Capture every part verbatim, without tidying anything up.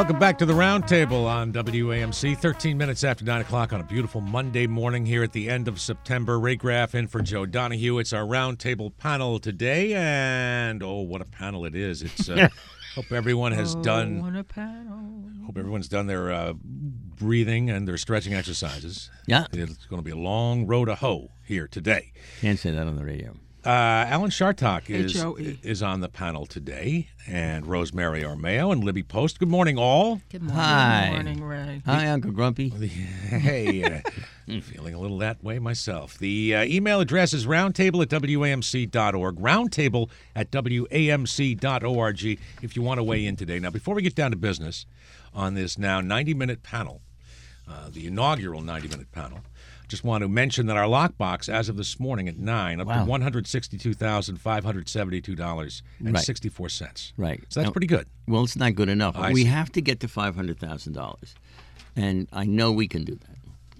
Welcome back to the Roundtable on W A M C. thirteen minutes after nine o'clock on a beautiful Monday morning here at the end of September. Ray Graff in for Joe Donahue. It's our Roundtable panel today, and oh, what a panel it is. It's uh, hope everyone has oh, done. What a panel. Hope everyone's done their uh, breathing and their stretching exercises. Yeah. It's going to be a long road to hoe here today. Can't say that on the radio. Uh, Alan Chartock is H O E is on the panel today, and Rosemary Armeo and Libby Post. Good morning, all. Good morning. Hi. Good morning, Ray. Hi, Uncle Grumpy. Hey, uh, feeling a little that way myself. The uh, email address is roundtable at W A M C dot org, roundtable at W A M C dot org if you want to weigh in today. Now, before we get down to business on this now ninety-minute panel, uh, the inaugural ninety-minute panel, just want to mention that our lockbox, as of this morning at nine, up Wow. to one hundred sixty-two thousand five hundred seventy-two dollars and Right. sixty-four cents. Right. So that's Now- pretty good. Well, it's not good enough. I we see. have to get to five hundred thousand dollars. And I know we can do that.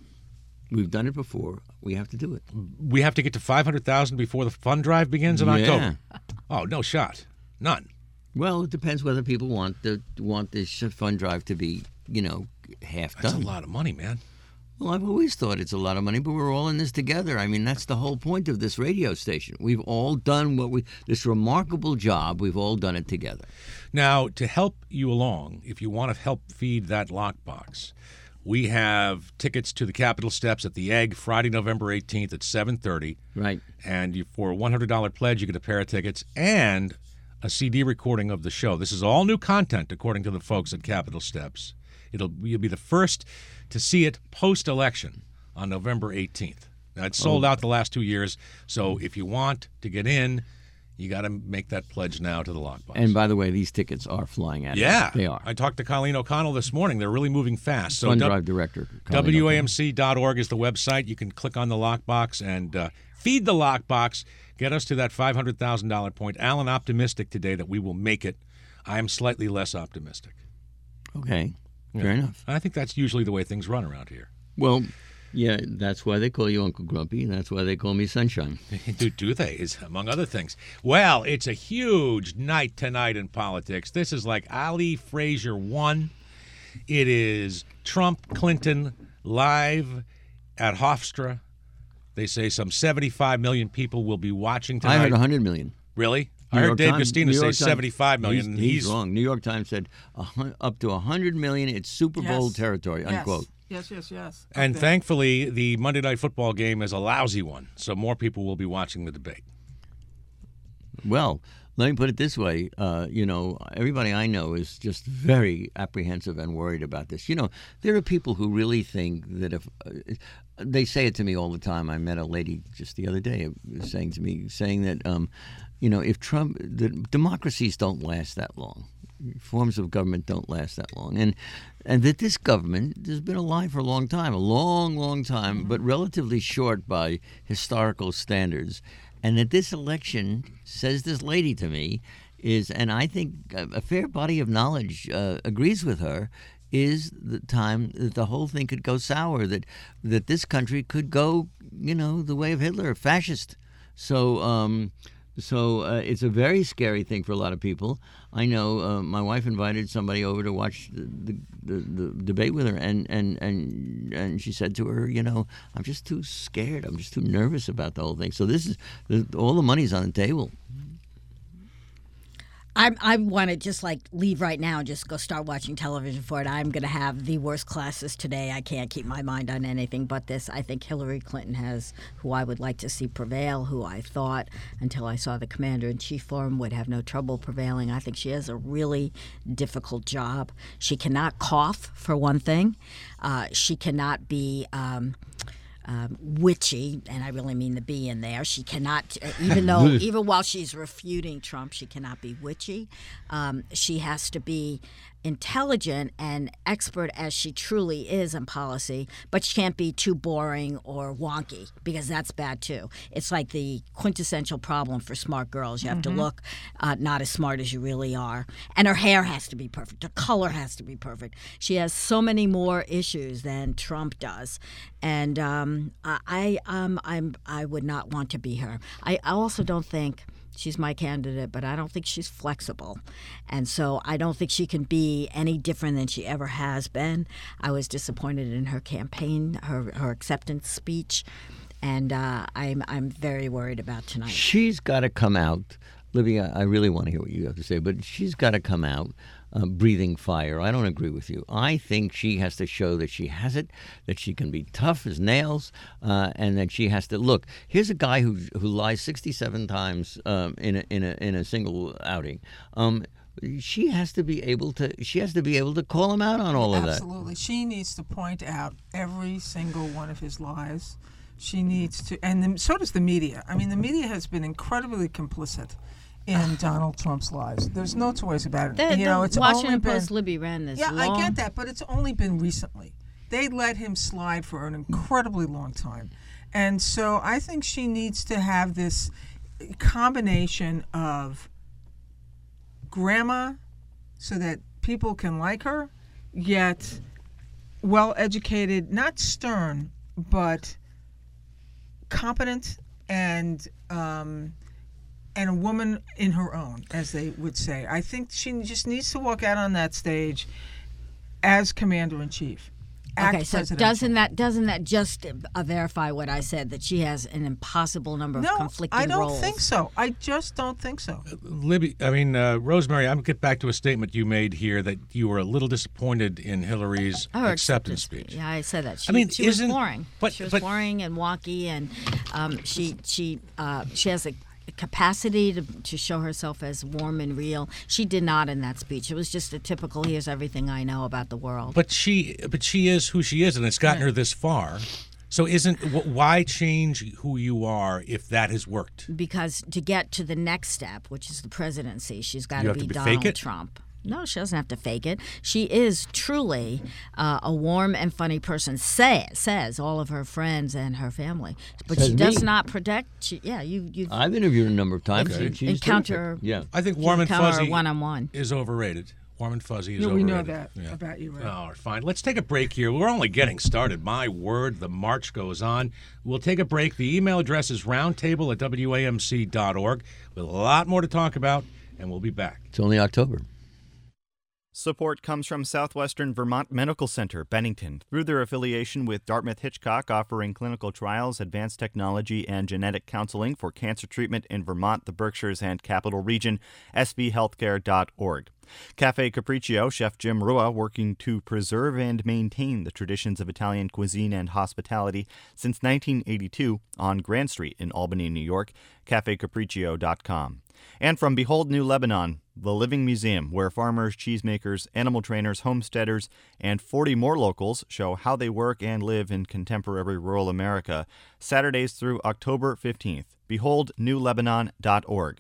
We've done it before. We have to do it. We have to get to five hundred thousand dollars before the fund drive begins in Yeah. October. Oh, no shot. None. Well, it depends whether people want the want this fund drive to be, you know, half That's done. a lot of money, man. Well, I've always thought it's a lot of money, but we're all in this together. I mean, that's the whole point of this radio station. We've all done what we this remarkable job. We've all done it together. Now, to help you along, if you want to help feed that lockbox, we have tickets to the Capitol Steps at the Egg Friday, November eighteenth at seven thirty. Right. And you, for a one hundred dollars pledge, you get a pair of tickets and a C D recording of the show. This is all new content, according to the folks at Capitol Steps. It'll You'll be the first to see it post-election on November eighteenth. Now, it's sold Oh. out the last two years, so if you want to get in, you got to make that pledge now to the lockbox. And by the way, these tickets are flying out. Yeah, They are. I talked to Colleen O'Connell this morning. They're really moving fast. So Fund du- Drive Director. Colleen W A O'Connell. M C dot org is the website. You can click on the lockbox and uh, feed the lockbox. Get us to that five hundred thousand dollars point. Alan, optimistic today that we will make it. I am slightly less optimistic. Okay. Fair enough. I think that's usually the way things run around here. Well, yeah, that's why they call you Uncle Grumpy, and that's why they call me Sunshine. do, do they, is among other things. Well, it's a huge night tonight in politics. This is like Ali Frazier one. It is Trump, Clinton, live at Hofstra. They say some seventy-five million people will be watching tonight. I heard one hundred million. Really? New I heard York Dave Times- Castina New say York Times- seventy-five million. He's, he's wrong. New York Times said a hun- up to one hundred million. It's Super Bowl Yes. territory, unquote. Yes, yes, yes. And Okay. thankfully, the Monday Night Football game is a lousy one, so more people will be watching the debate. Well, let me put it this way. Uh, you know, everybody I know is just very apprehensive and worried about this. You know, there are people who really think that if uh, they say it to me all the time. I met a lady just the other day saying to me, saying that, um, you know, if Trump, the democracies don't last that long. Forms of government don't last that long. And and that this government has been alive for a long time, a long, long time, mm-hmm. but relatively short by historical standards. And that this election, says this lady to me, is, and I think a fair body of knowledge uh, agrees with her, is the time that the whole thing could go sour, that that this country could go, you know, the way of Hitler, fascist. So um, so uh, it's a very scary thing for a lot of people. I know uh, my wife invited somebody over to watch the, the, the, the debate with her, and, and, and, and she said to her, you know, I'm just too scared. I'm just too nervous about the whole thing. So this is, the, all the money's on the table. I I want to just like leave right now and just go start watching television for it. I'm going to have the worst classes today. I can't keep my mind on anything but this. I think Hillary Clinton has who I would like to see prevail, who I thought until I saw the Commander-in-Chief forum would have no trouble prevailing. I think she has a really difficult job. She cannot cough, for one thing. Uh, she cannot be... Um, Um, witchy, and I really mean the B in there. She cannot, uh, even though, even while she's refuting Trump, she cannot be witchy. Um, she has to be intelligent and expert as she truly is in policy, but she can't be too boring or wonky because that's bad too. It's like the quintessential problem for smart girls. You have mm-hmm. to look uh, not as smart as you really are. And her hair has to be perfect. Her color has to be perfect. She has so many more issues than Trump does. And um, I, um, I'm, I would not want to be her. I also don't think She's my candidate, but I don't think she's flexible. And so I don't think she can be any different than she ever has been. I was disappointed in her campaign, her, her acceptance speech, and uh, I'm, I'm very worried about tonight. She's got to come out. Libby, I I really want to hear what you have to say, but she's got to come out uh, breathing fire. I don't agree with you. I think she has to show that she has it, that she can be tough as nails, uh, and that she has to look. Here's a guy who who lies sixty-seven times um, in a in a in a single outing. Um, she has to be able to. She has to be able to call him out on all of that. Absolutely. She needs to point out every single one of his lies. She needs to, and then, so does the media. I mean, the media has been incredibly complicit in Donald Trump's lies. There's no two ways about it. The, you know, the it's Washington only been, Post Libby ran this Yeah, long. I get that, but it's only been recently. They let him slide for an incredibly long time. And so I think she needs to have this combination of grandma so that people can like her, yet well-educated, not stern, but competent and um, and a woman in her own, as they would say. I think she just needs to walk out on that stage as commander-in-chief. Act Okay, so presidential. doesn't that doesn't that just uh, verify what I said, that she has an impossible number of No, conflicting I don't roles? think so. I just don't think so. Libby, I mean, uh, Rosemary, I'm going to get back to a statement you made here that you were a little disappointed in Hillary's Her acceptance speech. Yeah, I said that. She, I mean, she was isn't- boring. but- she was but- boring and wonky, and um, she she uh, she has a capacity to to show herself as warm and real. She did not in that speech. It was just a typical, here's everything I know about the world. But she, but she is who she is, and it's gotten her this far. So, isn't wh- why change who you are if that has worked? Because to get to the next step, which is the presidency, she's got You to have be to be- Donald fake it? Trump. No, she doesn't have to fake it. She is truly uh, a warm and funny person. Say, says all of her friends and her family, but Says she does me. not protect. She, yeah, you you I've interviewed her a number of times. Okay. and she's encounter terrific. Yeah. I think you warm and encounter her fuzzy one on one. is overrated. Warm and fuzzy is Yeah, overrated. we know that Yeah. about you, right? All right, fine. Let's take a break here. We're only getting started. My word, the march goes on. We'll take a break. The email address is roundtable at W A M C dot org. With a lot more to talk about, and we'll be back. It's only October. Support comes from Southwestern Vermont Medical Center, Bennington, through their affiliation with Dartmouth-Hitchcock, offering clinical trials, advanced technology, and genetic counseling for cancer treatment in Vermont, the Berkshires, and Capital Region, s v healthcare dot org. Cafe Capriccio, Chef Jim Rua, working to preserve and maintain the traditions of Italian cuisine and hospitality since nineteen eighty-two on Grand Street in Albany, New York, cafe capriccio dot com. And from Behold New Lebanon, the living museum where farmers, cheesemakers, animal trainers, homesteaders, and forty more locals show how they work and live in contemporary rural America, Saturdays through October fifteenth. behold new lebanon dot org.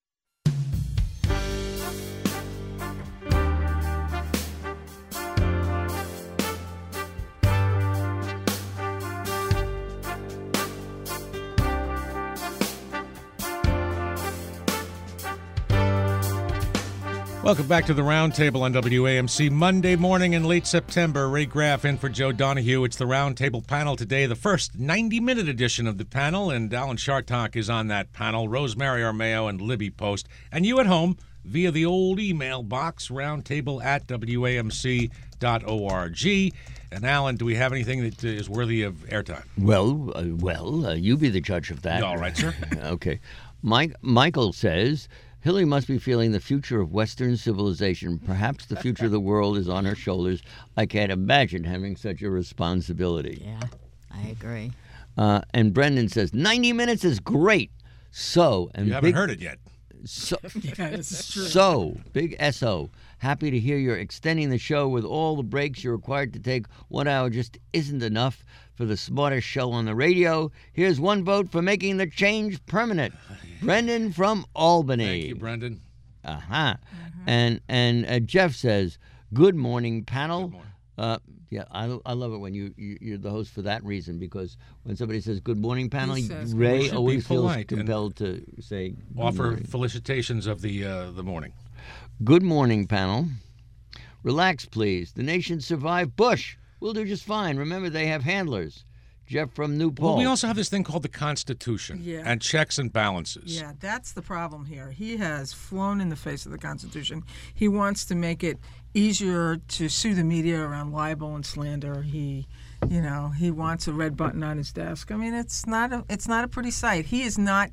Welcome back to the Roundtable on W A M C. Monday morning in late September, Ray Graff in for Joe Donahue. It's the Roundtable panel today, the first ninety-minute edition of the panel, and Alan Chartock is on that panel, Rosemary Armao and Libby Post. And you at home, via the old email box, roundtable at W A M C dot org. And Alan, do we have anything that is worthy of airtime? Well, uh, well, uh, you be the judge of that. All right, sir. Okay. Mike, Michael says, Hillary must be feeling the future of Western civilization. Perhaps the future of the world is on her shoulders. I can't imagine having such a responsibility. Yeah, I agree. Uh, and Brendan says, ninety minutes is great. So, and You haven't big, heard it yet. So, Yeah, this is true. so, big S O. Happy to hear you're extending the show with all the breaks you're required to take. One hour just isn't enough for the smartest show on the radio. Here's one vote for making the change permanent. Brendan from Albany. Thank you, Brendan. Uh-huh. And and uh, Jeff says, good morning, panel. Good morning. Uh, yeah, I, I love it when you, you, you're the host for that reason, because when somebody says good morning, panel, He says good Ray morning. Should be always feels polite and compelled to say good Offer morning. felicitations of the uh, the morning. Good morning, panel. Relax, please. The nation survived Bush. We'll do just fine. Remember, they have handlers. Jeff from New Paltz. Well, we also have this thing called the Constitution Yeah. and checks and balances. Yeah, that's the problem here. He has flown in the face of the Constitution. He wants to make it easier to sue the media around libel and slander. He, you know, he wants a red button on his desk. I mean, it's not a, it's not a pretty sight. He is not.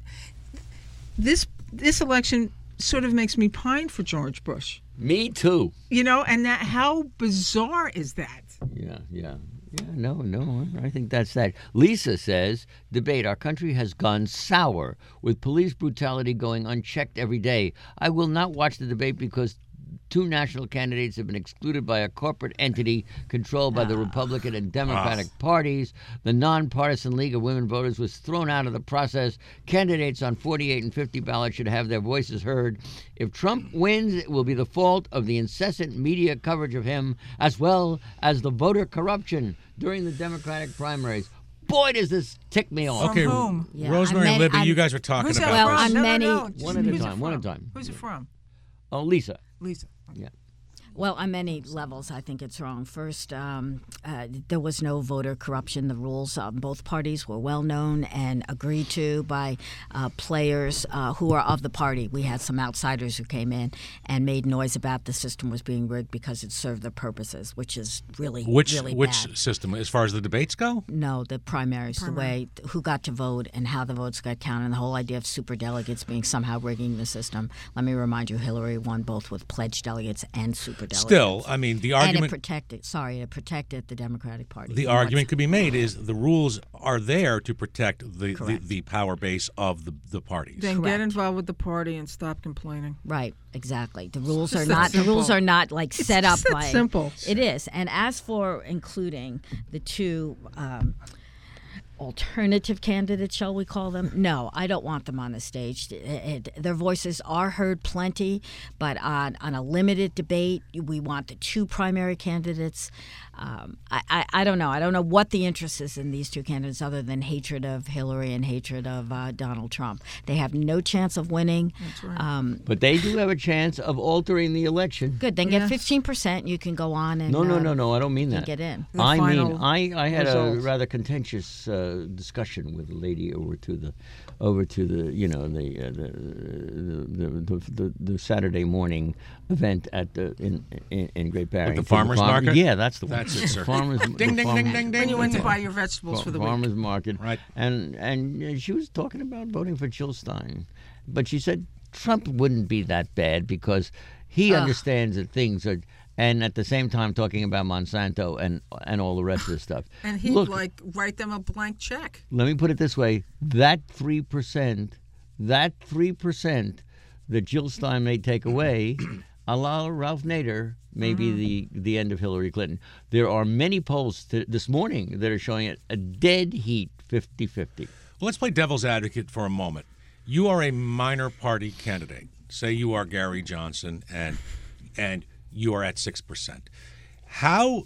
This this election sort of makes me pine for George Bush. Me too. You know, and that how bizarre is that? Yeah, yeah. Yeah, no, no, I think that's that. Lisa says, debate, our country has gone sour with police brutality going unchecked every day. I will not watch the debate because two national candidates have been excluded by a corporate entity controlled by the Republican and Democratic parties. The Nonpartisan League of Women Voters was thrown out of the process. Candidates on forty-eight and fifty ballots should have their voices heard. If Trump wins, it will be the fault of the incessant media coverage of him, as well as the voter corruption during the Democratic primaries. Boy, does this tick me off. From Okay, whom? Yeah, Rosemary I and meant- Libby, I'm- you guys were talking Who's about that Well, from? on no, many- no, no. Just One at a who's it time, one at a from? time. Who's it from? Oh, Lisa. Lisa. Yeah. Well, on many levels, I think it's wrong. First, um, uh, there was no voter corruption. The rules on both parties were well known and agreed to by uh, players uh, who are of the party. We had some outsiders who came in and made noise about the system was being rigged because it served their purposes, which is really, Which really which bad. system, as far as the debates go? No, the primaries, the way who got to vote and how the votes got counted, and the whole idea of super delegates being somehow rigging the system. Let me remind you, Hillary won both with pledged delegates and super delegates. Still, I mean, the and it argument protected. Sorry, it protected the Democratic Party. the from argument what's- could be made is the rules are there to protect the, the, Correct. the power base of the, the parties. Then get Correct. involved with the party and stop complaining. Right, exactly. The rules just are that not. The simple. rules are not like It's set up just that by. simple. It is. And as for including the two. Um, alternative candidates, shall we call them? No, I don't want them on the stage. It, it, their voices are heard plenty, but on, on a limited debate, we want the two primary candidates. Um, I, I, I don't know. I don't know what the interest is in these two candidates other than hatred of Hillary and hatred of uh, Donald Trump. They have no chance of winning. That's right. Um, But they do have a chance of altering the election. good. Then Yeah. get fifteen percent. You can go on and No, no, uh, no, no. I don't mean and that. get in. The I mean, final I, I had a result. rather contentious uh, discussion with a lady over to the, over to the, you know, the uh, the, the, the, the the Saturday morning event at the in in, in Great Barrington. the farmers farm- market? Yeah, that's the one. That's it, sir. Farmers, Ding, the ding, ding, farm- ding, ding. When you went to Yeah. buy your vegetables Fa- for the week. farmers market, Right. And and uh, she was talking about voting for Jill Stein, but she said Trump wouldn't be that bad because he understands that things are, and at the same time talking about Monsanto and and all the rest of the stuff. And he'd Look, like write them a blank check. let me put it this way: that three percent, that three percent that Jill Stein may take away, a la Ralph Nader, may be the the end of Hillary Clinton. There are many polls to, this morning that are showing it a dead heat, fifty-fifty. Well, let's play devil's advocate for a moment. You are a minor party candidate. Say you are Gary Johnson, and and you are at six percent. How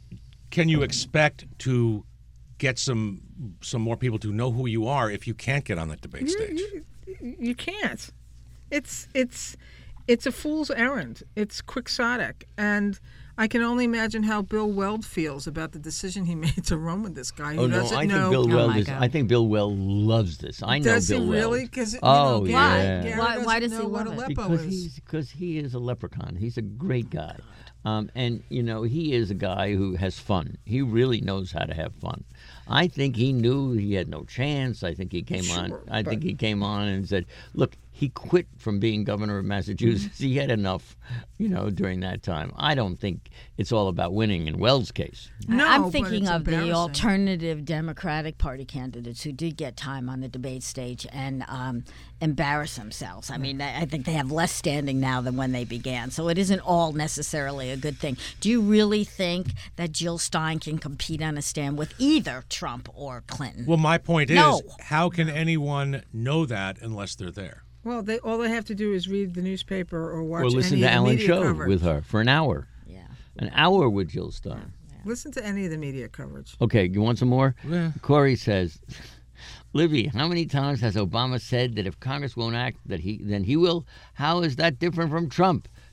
can you expect to get some some more people to know who you are if you can't get on that debate stage? You can't. It's it's it's a fool's errand. It's quixotic, and I can only imagine how Bill Weld feels about the decision he made to run with this guy who Oh no, doesn't I think know. Bill Oh, Weld my is. God. I think Bill Weld loves this. I know Does Bill he really? Weld. Because Oh, you know, yeah. Gary, Gary Why- why doesn't does he know what love a it? Aleppo Because is. he's because he is a leprechaun. He's a great guy, um, and you know he is a guy who has fun. He really knows how to have fun. I think he knew he had no chance. I think he came on. Sure, I think but- he came on and said, "Look, he quit from being governor of Massachusetts. He had enough, you know, during that time. I don't think it's all about winning in Weld's case. No, I'm but thinking it's of the embarrassing. alternative Democratic Party candidates who did get time on the debate stage and um, embarrass themselves. I mean, I I think they have less standing now than when they began. So it isn't all necessarily a good thing. Do you really think that Jill Stein can compete on a stand with either Trump or Clinton? Well, my point is, No. how can anyone know that unless they're there? Well, they all they have to do is read the newspaper or watch Or listen any to of the Alan media Show coverage. with her for an hour. yeah. An hour with Jill Stein. Listen to any of the media coverage. Okay, you want some more? Yeah. Corey says, Libby, how many times has Obama said that if Congress won't act, that he then he will? How is that different from Trump?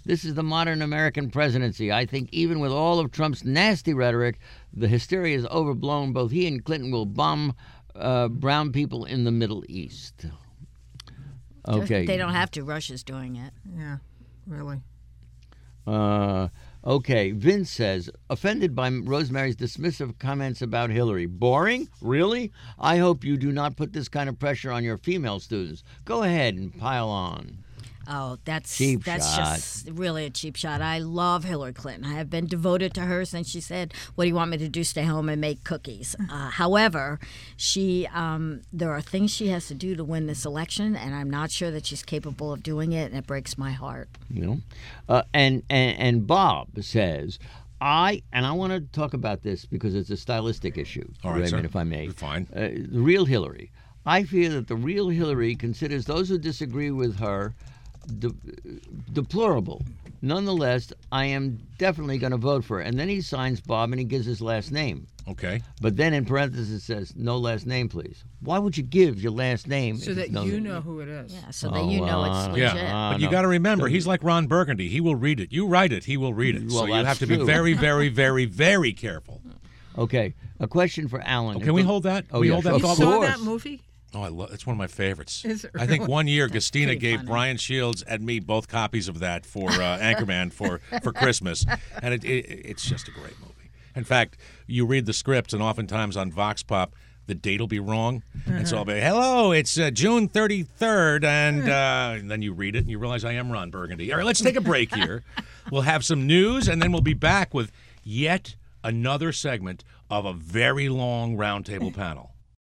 This is the modern American presidency. I think even with all of Trump's nasty rhetoric, the hysteria is overblown. Both he and Clinton will bomb uh, brown people in the Middle East. Okay. They don't have to. Russia's doing it. Yeah, really. Uh, okay. Vince says, offended by Rosemary's dismissive comments about Hillary. Boring? Really? I hope you do not put this kind of pressure on your female students. Go ahead and pile on. Oh, that's Cheap that's shot. just really a cheap shot. I love Hillary Clinton. I have been devoted to her since she said, "What do you want me to do? Stay home and make cookies." Uh, however, she um, there are things she has to do to win this election, and I'm not sure that she's capable of doing it, and it breaks my heart. You know, uh, and, and and Bob says, I and I want to talk about this because it's a stylistic issue. All right, Raymond, sir. if I may. You're fine. Uh, the real Hillary. I fear that the real Hillary considers those who disagree with her De- deplorable. Nonetheless, I am definitely going to vote for her. And then he signs Bob and he gives his last name. Okay. But then in parentheses it says, no last name, please. Why would you give your last name? So if that it's no- you know who it is. Yeah, so that Oh, you know uh, it's legit. Yeah, Uh, but you no. got to remember, he's like Ron Burgundy. He will read it. You write it, he will read it. Well, so you that's have to be true. very, very, very, very careful. Okay, a question for Alan. Oh, can we hold that? Oh, we yeah, hold that of You thought? saw course. that movie? Oh, I love. It's one of my favorites. Is it I think really? one year, Gustina pretty gave funny. Brian Shields and me both copies of that for uh, Anchorman for, for Christmas, and it, it, it's just a great movie. In fact, you read the scripts, and oftentimes on Vox Pop, the date will be wrong, and so I'll be, "Hello, it's uh, June thirty-third," and, uh, and then you read it, and you realize I am Ron Burgundy. All right, let's take a break here. We'll have some news, and then we'll be back with yet another segment of a very long roundtable panel.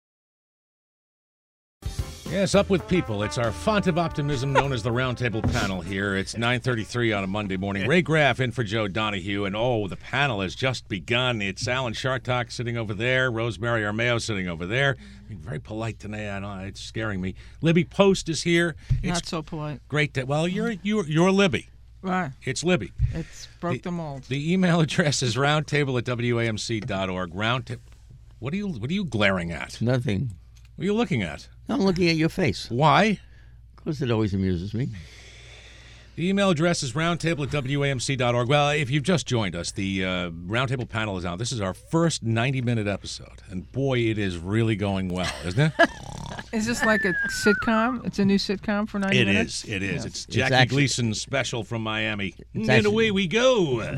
Yes, up with people. It's our font of optimism known as the Roundtable Panel here. It's nine thirty-three on a Monday morning. Ray Graff in for Joe Donahue, and oh, the panel has just begun. It's Alan Chartock sitting over there, Rosemary Armao sitting over there. Being very polite today. I know it's scaring me. Libby Post is here. It's Not so polite. great. To, well, you're you're you're Libby. Right. It's Libby. It's broke the, mold. The email address is roundtable at W A M C dot org. Roundtable. What are you What are you glaring at? Nothing. What are you looking at? I'm looking at your face. Why? Because it always amuses me. The email address is roundtable at W A M C dot org. Well, if you've just joined us, the uh, Roundtable panel is out. This is our first ninety-minute episode, and boy, it is really going well, isn't it? Is this like a sitcom? It's a new sitcom for ninety It minutes? is. It is. Yes. It's It's Jackie actually- Gleason's special from Miami. And actually- away we go. Uh,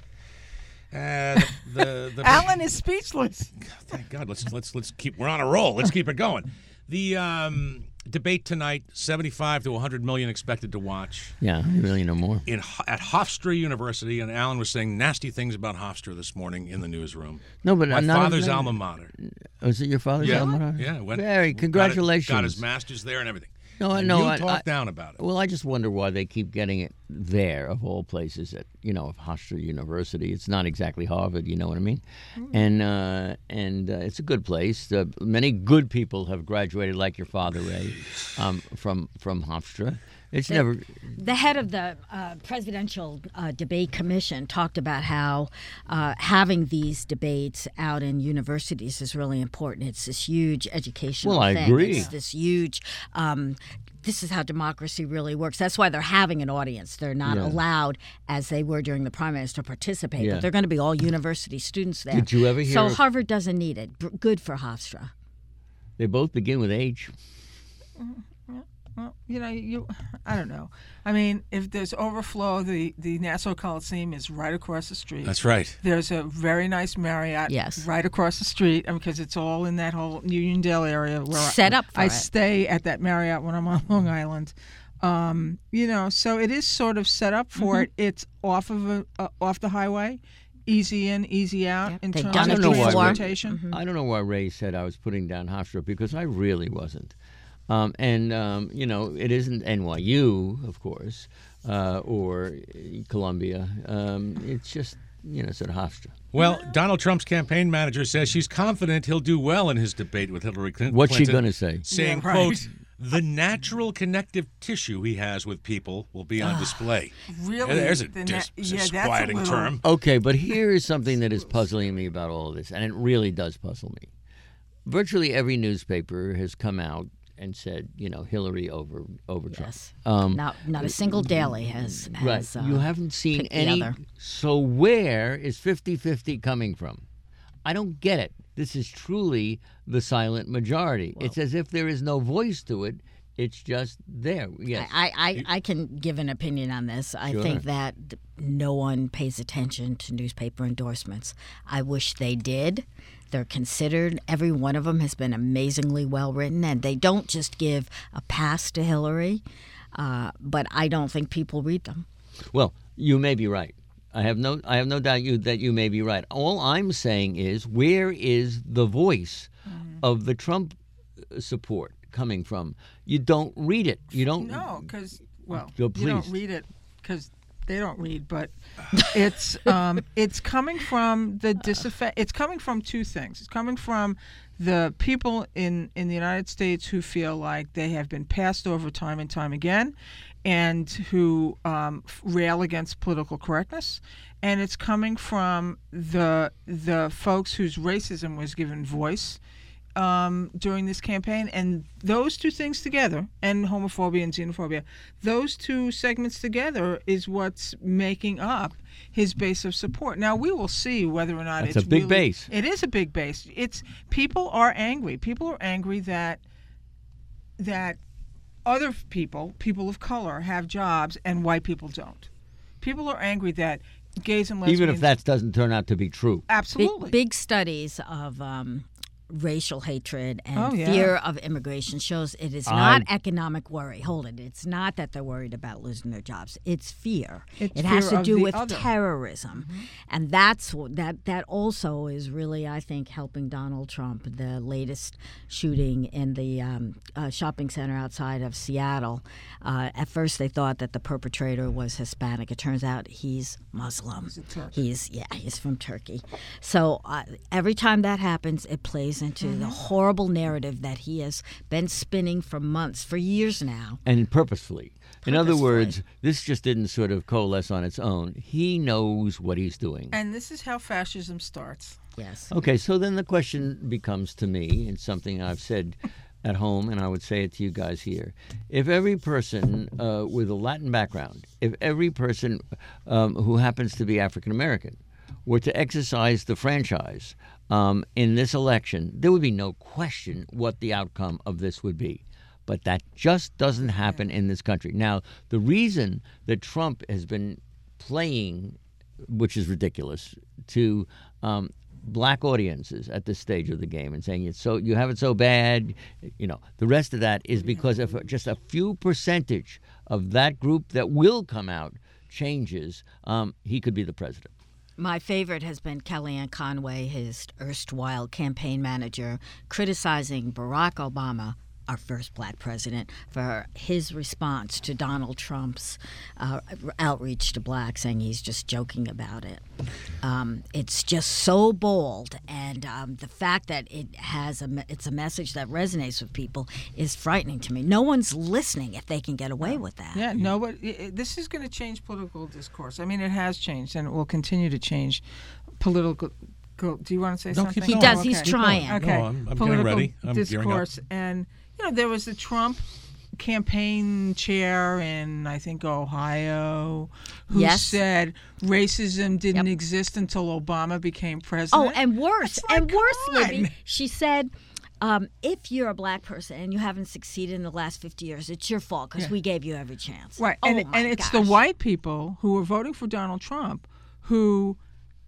the, the, the, Alan is speechless. Thank God. Let's let's let's keep. We're on a roll. Let's keep it going. The um, debate tonight: seventy-five to one hundred million expected to watch. Yeah, a million or more. In at Hofstra University, and Alan was saying nasty things about Hofstra this morning in the newsroom. No, but My none of father's them- alma mater. Oh, is it your father's Yeah, alma mater? yeah. Went, Very got it- congratulations. Got, his master's there and everything. No, I And know. You I- talk I- down about it. Well, I just wonder why they keep getting it there, of all places, at you know, Hofstra University. It's not exactly Harvard, you know what I mean? And uh, and uh, it's a good place. Uh, many good people have graduated, like your father, Ray, um, from from Hofstra. It's never. The head of the uh, presidential uh, debate commission talked about how uh, having these debates out in universities is really important. It's this huge educational Well, I thing. agree. It's this huge. Um, this is how democracy really works. That's why they're having an audience. They're not Yeah. allowed, as they were during the primaries, to participate. Yeah. But they're going to be all university students there. Did you ever hear So of- Harvard doesn't need it. B- Good for Hofstra. They both begin with H. Well, you know, you, I don't know. I mean, if there's overflow, the, the Nassau Coliseum is right across the street. That's right. There's a very nice Marriott Yes. right across the street because it's all in that whole Uniondale area where Set I, up for I it. stay at that Marriott when I'm on Long Island. Um, you know, so it is sort of set up for Mm-hmm. it. It's off of a, uh, off the highway, easy in, easy out Yep, in they've terms done of it before. transportation. I don't know why Ray said I was putting down Hofstra because I really wasn't. Um, and, um, you know, it isn't N Y U, of course, uh, or Columbia. Um, it's just, you know, sort of Hofstra. Well, Donald Trump's campaign manager says she's confident he'll do well in his debate with Hillary Clinton. What's she Clinton, going to say? Saying, Yeah, right. quote, the natural connective tissue he has with people will be on display. Really? There's a The na- dis- yeah, that's a disquieting little- term. Okay, but here is something that is puzzling me about all of this, and it really does puzzle me. Virtually every newspaper has come out and said, you know, Hillary over over Trump. Yes. Um, not not a single daily has, has right. uh, You haven't seen picked the any. other. So where is fifty-fifty coming from? I don't get it. This is truly the silent majority. Well, it's as if there is no voice to it. It's just there. Yes. I, I, I can give an opinion on this. I Sure. think that no one pays attention to newspaper endorsements. I wish they did. They're considered. Every one of them has been amazingly well written, and they don't just give a pass to Hillary, uh, but I don't think people read them. Well, you may be right. I have no I have no doubt you that you may be right. All I'm saying is, where is the voice mm-hmm. of the Trump support coming from? You don't read it. You don't. No, because well, Go, you don't read it because they don't read. But it's um, it's coming from the disaffect. It's coming from two things. It's coming from the people in in the United States who feel like they have been passed over time and time again, and who um, rail against political correctness. And it's coming from the the folks whose racism was given voice um, during this campaign. And those two things together, and homophobia and xenophobia, those two segments together is what's making up his base of support. Now, we will see whether or not That's it's a big really, base. It is a big base. It's people are angry. People are angry that that other people, people of color, have jobs and white people don't. People are angry that gays and lesbians... Even if that doesn't turn out to be true. Absolutely. Big, big studies of um, racial hatred and Oh, yeah. fear of immigration shows it is not economic worry. Hold it. It's not that they're worried about losing their jobs. It's fear. It's it has fear to of do the with other. terrorism. Mm-hmm. And that's what- that that also is really, I think, helping Donald Trump. The latest shooting in the um, uh, shopping center outside of Seattle. Uh, at first they thought that the perpetrator was Hispanic. It turns out he's Muslim. He's a Turk. He's yeah, he's from Turkey. So uh, every time that happens, it plays into Mm-hmm. the horrible narrative that he has been spinning for months, for years now. And purposefully. In other Purposefully. words, this just didn't sort of coalesce on its own. He knows what he's doing. And this is how fascism starts. Yes. Okay, so then the question becomes to me, and something I've said at home, and I would say it to you guys here. If every person uh, with a Latin background, if every person um, who happens to be African American were to exercise the franchise um, in this election, there would be no question what the outcome of this would be. But that just doesn't happen in this country. Now, the reason that Trump has been playing, which is ridiculous, to um, black audiences at this stage of the game and saying it's so you have it so bad, you know, the rest of that is because if just a few percentage of that group that will come out changes, um, he could be the president. My favorite has been Kellyanne Conway, his erstwhile campaign manager, criticizing Barack Obama, our first black president, for his response to Donald Trump's uh, outreach to blacks, saying he's just joking about it. Um, it's just so bold, and um, the fact that it has a, it's a message that resonates with people is frightening to me. No one's listening if they can get away with that. Yeah, no, but it, it- this is going to change political discourse. I mean, it has changed, and it will continue to change political. Go, do you want to say No, something? keep He going. does. He's Okay. trying. Okay. No, I'm- I'm getting political ready. I'm gearing up. discourse, and you know, there was the Trump campaign chair in, I think, Ohio, who Yes. said racism didn't Yep. exist until Obama became president. Oh, and worse, It's like, and worse, come on. Libby. She said, um, if you're a black person and you haven't succeeded in the last fifty years, it's your fault because Yeah. we gave you every chance. Right, Oh, and my and it's gosh. the white people who are voting for Donald Trump who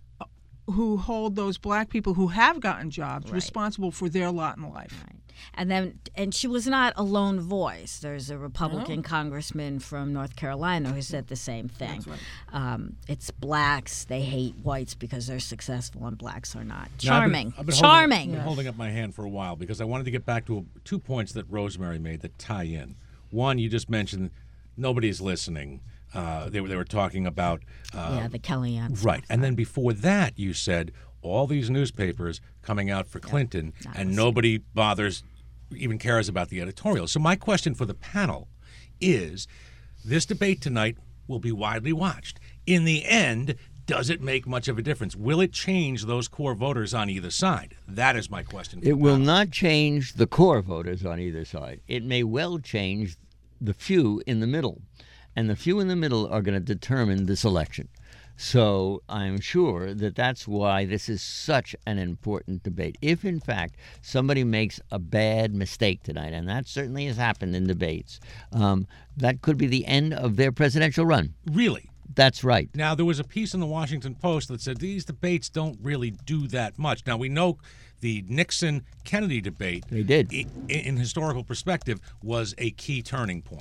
who hold those black people who have gotten jobs Right. responsible for their lot in life. Right. And then, and she was not a lone voice. There's a Republican congressman from North Carolina who said the same thing. That's right. Um, it's blacks; they hate whites because they're successful, and blacks are not. Now, I've been- Charming, I've been charming. Holding, I've been holding up my hand for a while because I wanted to get back to two points that Rosemary made that tie in. One, you just mentioned nobody's listening. Uh, they were they were talking about uh, yeah, the Kellyanne. stuff. right, and then before that, you said all these newspapers coming out for Clinton, not and listening. nobody bothers, even cares about the editorial. So my question for the panel is: this debate tonight will be widely watched. In the end, Does it make much of a difference? Will it change those core voters on either side? That is my question. It will not change the core voters on either side. It may well change the few in the middle. And the few in the middle are going to determine this election. So I'm sure that that's why this is such an important debate. If, in fact, somebody makes a bad mistake tonight, and that certainly has happened in debates, um, that could be the end of their presidential run. Really? That's right. Now, there was a piece in the Washington Post that said these debates don't really do that much. Now, we know the Nixon-Kennedy debate, They did. i- in historical perspective, was a key turning point.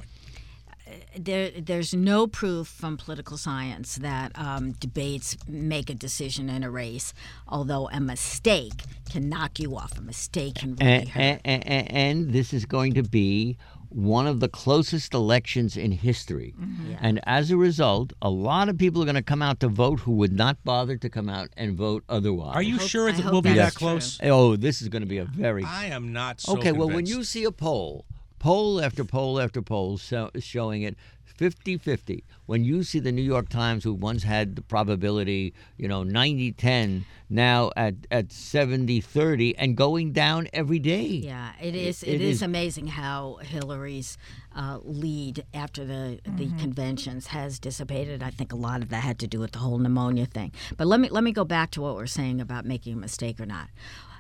There, there's no proof from political science that um, debates make a decision in a race, although a mistake can knock you off. A mistake can really And, hurt. and, and, and this is going to be one of the closest elections in history. Mm-hmm. Yeah. And as a result, a lot of people are going to come out to vote who would not bother to come out and vote otherwise. Are you hope- sure I it hope will be that's that close? Oh, this is going to be a very... I am not so Okay, well, when convinced. you see a poll, poll after poll after poll so, showing it fifty-fifty, when you see the New York Times, who once had the probability, you know, ninety ten, now at, at seventy thirty, and going down every day. Yeah, it is. It- it it is, is- amazing how Hillary's uh, lead after the the conventions has dissipated. I think a lot of that had to do with the whole pneumonia thing. But let me let me go back to what we're saying about making a mistake or not.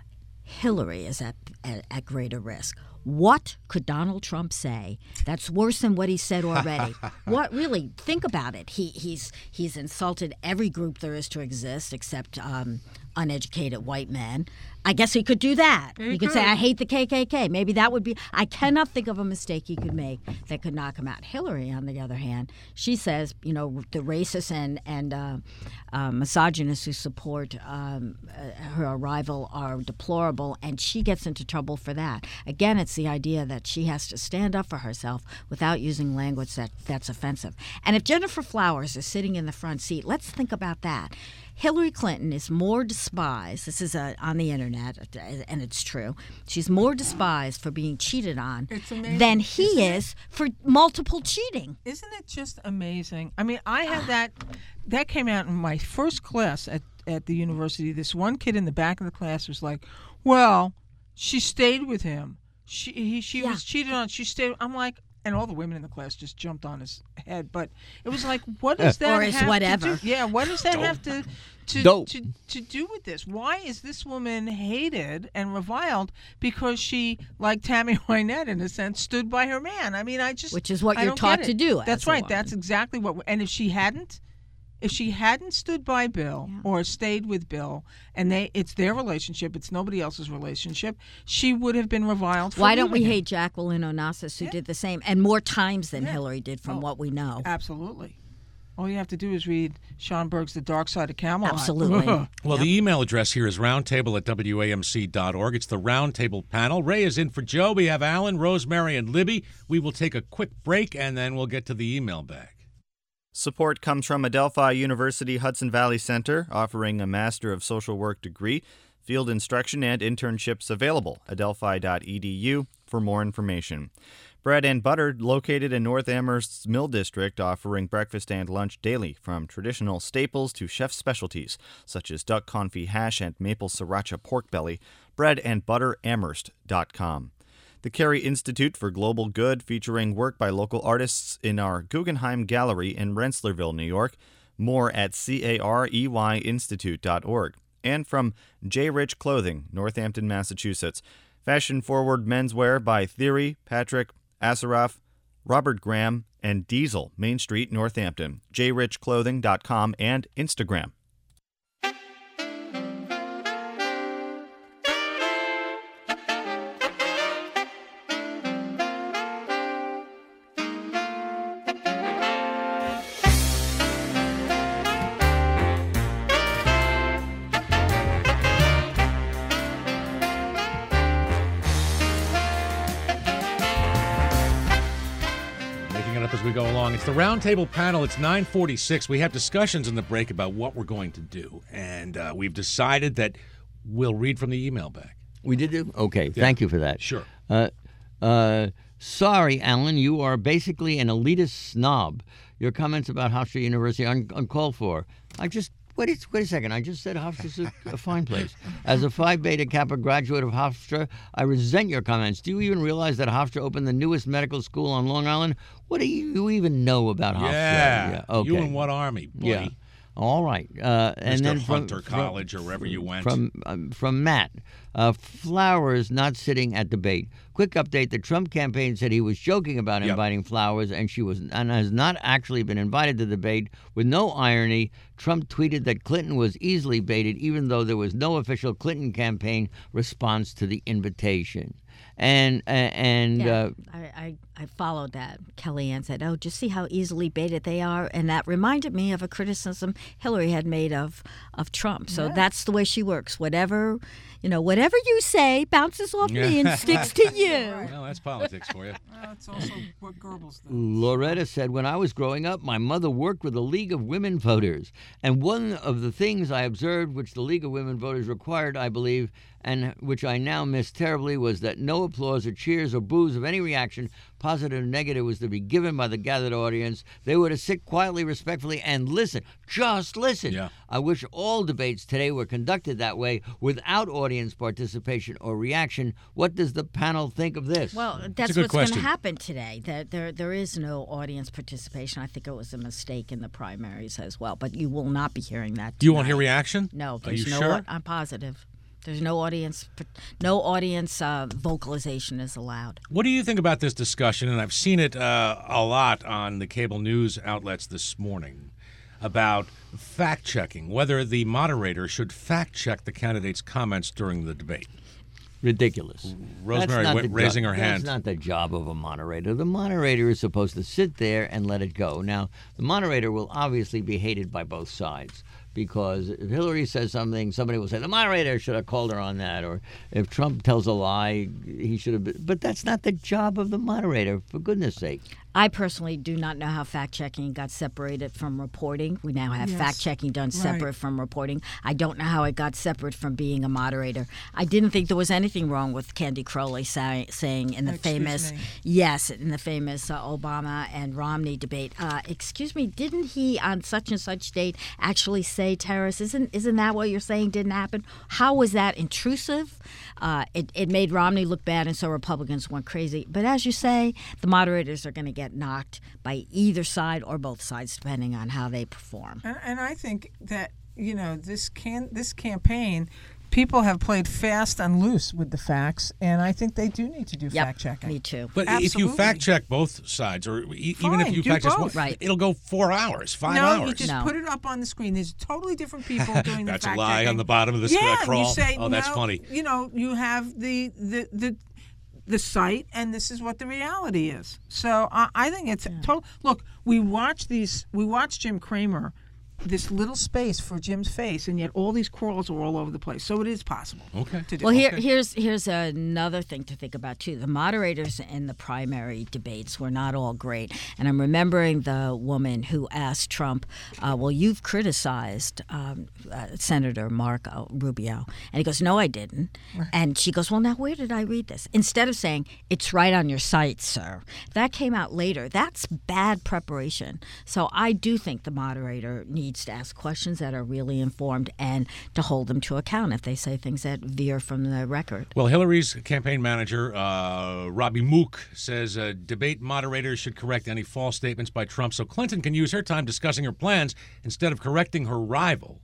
Hillary is at, at, at greater risk. What could Donald Trump say that's worse than what he said already? What really? Think about it. He he's he's insulted every group there is to exist except um, uneducated white men. I guess he could do that. He He could say, could. "I hate the K K K." Maybe that would be. I cannot think of a mistake he could make that could knock him out. Hillary, on the other hand, she says, you know, the racists and and uh, uh, misogynists who support um, uh, her arrival are deplorable, and she gets into trouble for that. Again, it's the idea that she has to stand up for herself without using language that that's offensive. And if Jennifer Flowers is sitting in the front seat, let's think about that. Hillary Clinton is more despised. This is uh, on the internet, and it's true. She's more despised for being cheated on It's amazing, than he isn't it? is for multiple cheating. Isn't it just amazing? I mean, I had that. That came out in my first class at, at the university. This one kid in the back of the class was like, "Well, she stayed with him. She he, she Yeah. was cheated on. She stayed." I'm like, and all the women in the class just jumped on his head. But it was like, what does that Or his have whatever. to do? Yeah, what does that have to to, Dope. to to do with this? Why is this woman hated and reviled because she, like Tammy Wynette, in a sense, stood by her man? I mean, I just Which is what I you're don't taught get to it. do as That's a right. woman. That's exactly what. And if she hadn't, if she hadn't stood by Bill or stayed with Bill, and they, it's their relationship, it's nobody else's relationship, she would have been reviled. For Why don't we leaving him. hate Jacqueline Onassis, who did the same, and more times than Yeah. Hillary did, from Oh, what we know? Absolutely. All you have to do is read Sean Berg's The Dark Side of Camelot. Absolutely. Well, the email address here is roundtable at W A M C dot org. It's the Roundtable panel. Ray is in for Joe. We have Alan, Rosemary, and Libby. We will take a quick break, and then we'll get to the email bag. Support comes from Adelphi University Hudson Valley Center, offering a Master of Social Work degree, field instruction, and internships available. adelphi dot e d u for more information. Bread and Butter, located in North Amherst's Mill District, offering breakfast and lunch daily, from traditional staples to chef specialties, such as duck confit hash and maple sriracha pork belly. bread and butter amherst dot com. The Carey Institute for Global Good, featuring work by local artists in our Guggenheim Gallery in Rensselaerville, New York. More at carey institute dot org. And from J. Rich Clothing, Northampton, Massachusetts. Fashion-forward menswear by Theory, Patrick, Asaraf, Robert Graham, and Diesel, Main Street, Northampton. j rich clothing dot com and Instagram. Making it up as we go along. It's the Roundtable panel. It's nine forty-six. We have discussions in the break about what we're going to do, and uh, we've decided that we'll read from the email bag. We did do? Okay, thank you for that. Sure. Uh, uh, sorry, Alan, you are basically an elitist snob. Your comments about Hofstra University are un- uncalled for. I just wait, a- wait a second. I just said Hofstra's a, a fine place. As a Phi Beta Kappa graduate of Hofstra, I resent your comments. Do you even realize that Hofstra opened the newest medical school on Long Island? What do you even know about Hofstra? Yeah. Okay. You in what army, buddy? Yeah. All right. Uh, and Mister then from, Hunter from- College or wherever you went. From um, from Matt, uh, Flowers not sitting at debate. Quick update: the Trump campaign said he was joking about Yep. inviting Flowers, and she was and has not actually been invited to debate. With no irony, Trump tweeted that Clinton was easily baited, even though there was no official Clinton campaign response to the invitation. And uh, and Yeah, uh, I, I, I followed that. Kellyanne said, oh, just see how easily baited they are. And that reminded me of a criticism Hillary had made of, of Trump. So Yeah. that's the way she works. Whatever, you know, whatever you say bounces off me and sticks to you. Well, that's politics for you. That's also what Goebbels does. Loretta said, when I was growing up, my mother worked with the League of Women Voters. And one of the things I observed, which the League of Women Voters required, I believe, and which I now miss terribly, was that no applause or cheers or boos of any reaction, positive or negative, was to be given by the gathered audience. They were to sit quietly, respectfully, and listen. Just listen. Yeah. I wish all debates today were conducted that way, without audience participation or reaction. What does the panel think of this? Well, a that's good what's going to question. happen today. There, there, there is no audience participation. I think it was a mistake in the primaries as well. But you will not be hearing that. You won't tonight. hear reaction? No, Are there's you no. sure? I'm positive. There's no audience. No audience uh, vocalization is allowed. What do you think about this discussion? And I've seen it uh, a lot on the cable news outlets this morning about fact-checking, whether the moderator should fact-check the candidate's comments during the debate. Ridiculous. Rosemary That's not wa- the raising jo- her hand. That's not the job of a moderator. The moderator is supposed to sit there and let it go. Now, the moderator will obviously be hated by both sides, because if Hillary says something, somebody will say, the moderator should have called her on that. Or if Trump tells a lie, he should have been. But that's not the job of the moderator, for goodness sake. I personally do not know how fact-checking got separated from reporting. We now have Yes. fact-checking done Right. separate from reporting. I don't know how it got separate from being a moderator. I didn't think there was anything wrong with Candy Crowley say, saying in the Excuse famous, me. yes, in the famous uh, Obama and Romney debate, uh, excuse me, didn't he on such and such date actually say terrorists? Isn't isn't that what you're saying didn't happen? How was that intrusive? Uh, it, it made Romney look bad, and so Republicans went crazy. But as you say, the moderators are going to get knocked by either side or both sides, depending on how they perform. And, and I think that, you know, this can this campaign, people have played fast and loose with the facts, and I think they do need to do Yep, fact checking. me too. But if you Absolutely. fact-check both sides, or e- even if Fine, you do fact-check both. one, Right. it'll go four hours, five no, hours. you just No. put it up on the screen. There's totally different people doing the That's a fact lie checking. on the bottom of the yeah, sc- crawl. You say, Oh, that's no, funny. You know, you have the the the the site, and this is what the reality is. So I, I think it's total. Look, we watch these. We watch Jim Cramer. This little space for Jim's face, and yet all these crawls are all over the place. So it is possible. Okay. To do. Well, here, here's here's another thing to think about too. The moderators in the primary debates were not all great, and I'm remembering the woman who asked Trump, uh, "Well, you've criticized um, uh, Senator Marco Rubio," and he goes, "No, I didn't." And she goes, "Well, now where did I read this?" Instead of saying, "It's right on your site, sir," that came out later. That's bad preparation. So I do think the moderator needs to ask questions that are really informed and to hold them to account if they say things that veer from the record. Well, Hillary's campaign manager, uh, Robbie Mook, says uh, debate moderators should correct any false statements by Trump so Clinton can use her time discussing her plans instead of correcting her rival.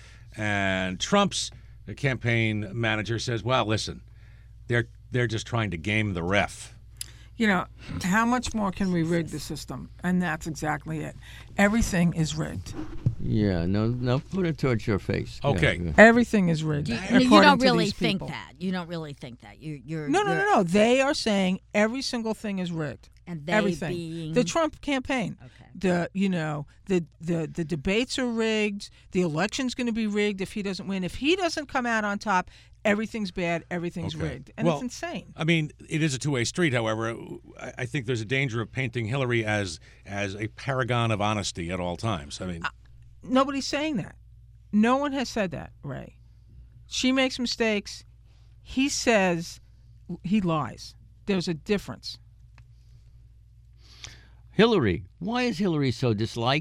And Trump's campaign manager says, well, listen, they're they're just trying to game the ref. You know, how much more can we rig the system? And that's exactly it. Everything is rigged. Yeah, no, no, put it towards your face. Okay. Yeah, yeah. Everything is rigged. You, according you don't to really these think people. that. You don't really think that. You, you're No, no, you're- no, no. They are saying every single thing is rigged. And they Everything. being The Trump campaign. Okay. The you know the the the debates are rigged. The election's going to be rigged if he doesn't win. If he doesn't come out on top, everything's bad. Everything's Okay. rigged, and Well, it's insane. I mean, it is a two-way street. However, I I think there's a danger of painting Hillary as as a paragon of honesty at all times. I mean, Nobody's saying that. No one has said that, Ray. She makes mistakes. He says he lies. There's a difference. Hillary. Why is Hillary so disliked?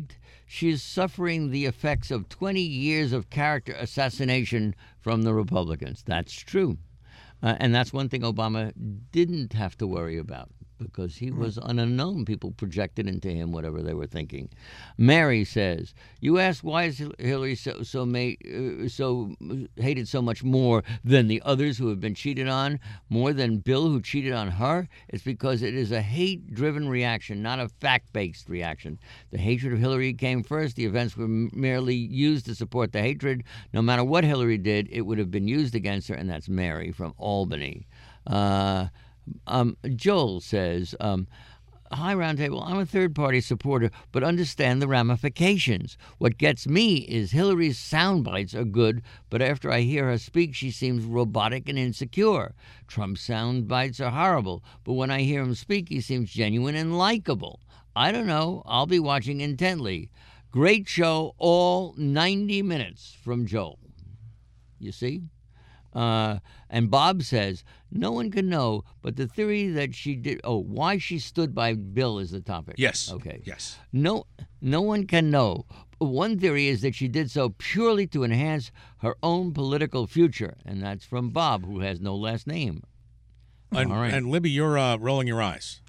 she is suffering the effects of twenty years of character assassination from the Republicans. That's true. Uh, and that's one thing Obama didn't have to worry about, because he was an unknown. People projected into him whatever they were thinking. Mary says, you ask why is Hillary so so, ma- uh, so hated so much more than the others who have been cheated on, more than Bill who cheated on her? It's because it is a hate-driven reaction, not a fact-based reaction. The hatred of Hillary came first. The events were merely used to support the hatred. No matter what Hillary did, it would have been used against her, and that's Mary from Albany. Uh... Um, Joel says, um, hi, Roundtable, I'm a third-party supporter, but understand the ramifications. What gets me is Hillary's sound bites are good, but after I hear her speak, she seems robotic and insecure. Trump's sound bites are horrible, but when I hear him speak, he seems genuine and likable. I don't know. I'll be watching intently. Great show, all ninety minutes from Joel. You see? Uh, and Bob says, no one can know, but the theory that she did, oh, why she stood by Bill is the topic. Yes. Okay. Yes. No, no one can know. One theory is that she did so purely to enhance her own political future, and that's from Bob, who has no last name. And, All right. and Libby, you're uh, rolling your eyes.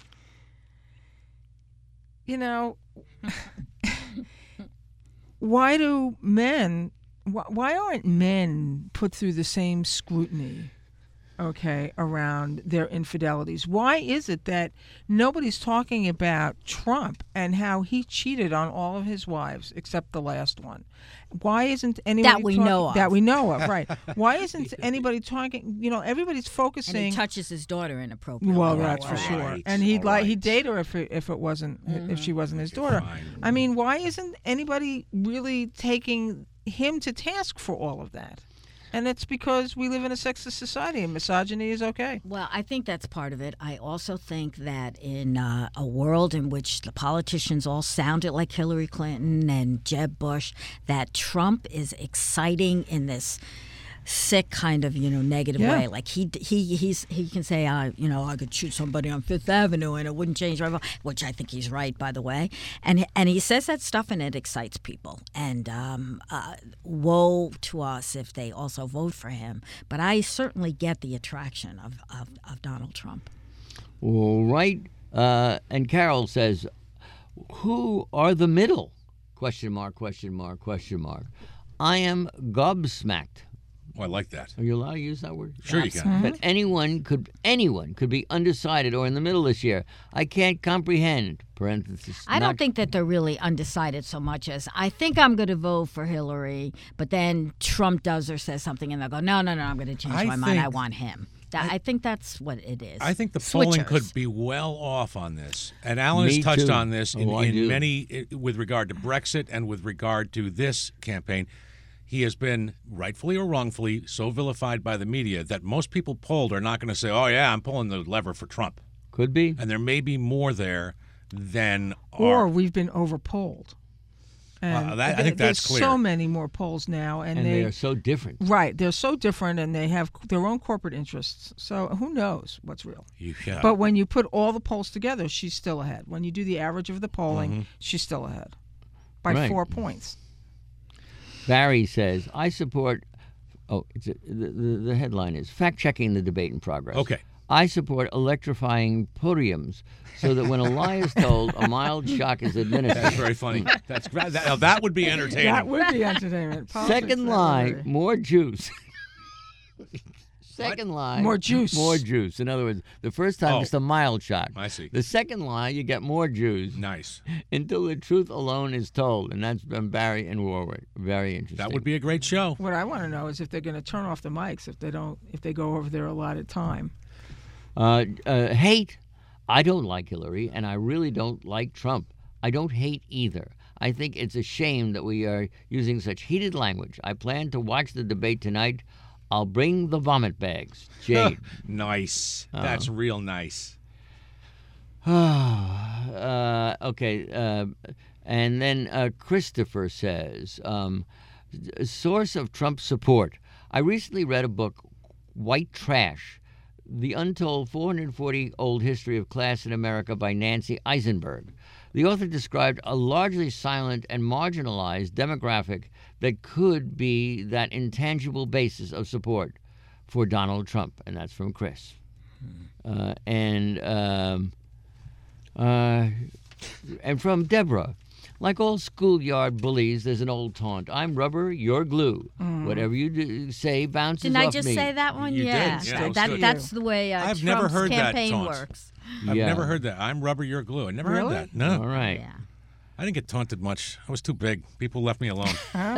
You know, why do men... Why aren't men put through the same scrutiny, okay, around their infidelities? Why is it that nobody's talking about Trump and how he cheated on all of his wives except the last one? Why isn't anybody That we talking, know of. that we know of, right? Why isn't anybody talking? You know, everybody's focusing. And he touches his daughter inappropriately. Well, All that's for right. sure. And he'd All like right. he'd date her if it, if it wasn't if she wasn't his daughter. fine. I mean, why isn't anybody really taking him to task for all of that? And it's because we live in a sexist society and misogyny is okay. Well, I think that's part of it. I also think that in uh, a world in which the politicians all sounded like Hillary Clinton and Jeb Bush, that Trump is exciting in this sick kind of, you know, negative Yeah. way. Like he he he's he can say, uh, you know, I could shoot somebody on Fifth Avenue and it wouldn't change my vote, which I think he's right, by the way. And and he says that stuff and it excites people. And um, uh, woe to us if they also vote for him. But I certainly get the attraction of of, of Donald Trump. All right. Uh, and Carol says, who are the middle? Question mark, question mark, question mark. I am gobsmacked. Oh, I like that. Are you allowed to use that word? Sure you can. That anyone could anyone could be undecided or in the middle this year. I can't comprehend. Parenthesis. I don't not- think that they're really undecided so much as I think I'm going to vote for Hillary, but then Trump does or says something and they'll go, no, no, no, I'm going to change I my mind. I think- want him. That, I, think that's what it is. I think the polling Switchers. could be well off on this, and Alan Me has touched too. on this in, Oh, I in do. many i- with regard to Brexit and with regard to this campaign. He has been, rightfully or wrongfully, so vilified by the media that most people polled are not going to say, oh, yeah, I'm pulling the lever for Trump. Could be. And there may be more there than Or are. we've been overpolled. And Uh, that- I there- think that's there's clear. so many more polls now, and, And they, they are so different. right. They're so different, and they have their own corporate interests. So who knows what's real? You- yeah. But when you put all the polls together, she's still ahead. When you do the average of the polling, she's still ahead by Right. four points. Barry says, I support. Oh, it's a, the, the the headline is fact checking the debate in progress. Okay. I support electrifying podiums so that when a lie is told, a mild shock is administered. That's very funny. That's gra- that, now that would be entertaining. That would be entertainment. Politics, Second that lie, would be. more juice. Second lie, More juice. More juice. In other words, the first time Oh. it's a mild shock. I see. The second lie, you get more juice Nice. until the truth alone is told, and that's been Barry and Warwick. Very interesting. That would be a great show. What I want to know is if they're going to turn off the mics if they don't if they go over their allotted time. Uh, uh, hate. I don't like Hillary, and I really don't like Trump. I don't hate either. I think it's a shame that we are using such heated language. I plan to watch the debate tonight. I'll bring the vomit bags. Jade. Nice. That's real nice. uh, okay. Uh, and then uh, Christopher says, um, a source of Trump support. I recently read a book, White Trash, The Untold four hundred forty Old History of Class in America by Nancy Eisenberg. The author described a largely silent and marginalized demographic that could be that intangible basis of support for Donald Trump, and that's from Chris. Uh, and um, uh, and from Deborah. Like all schoolyard bullies, there's an old taunt. I'm rubber, you're glue. Mm. Whatever you do, say bounces Didn't off me. Didn't I just say that one? You yeah. did. Yeah, that, that that's the way uh, I've Trump's never heard campaign that taunt. works. I've yeah. never heard that. I'm rubber, you're glue. I never Really? heard that. No. All right. Yeah. I didn't get taunted much. I was too big. People left me alone.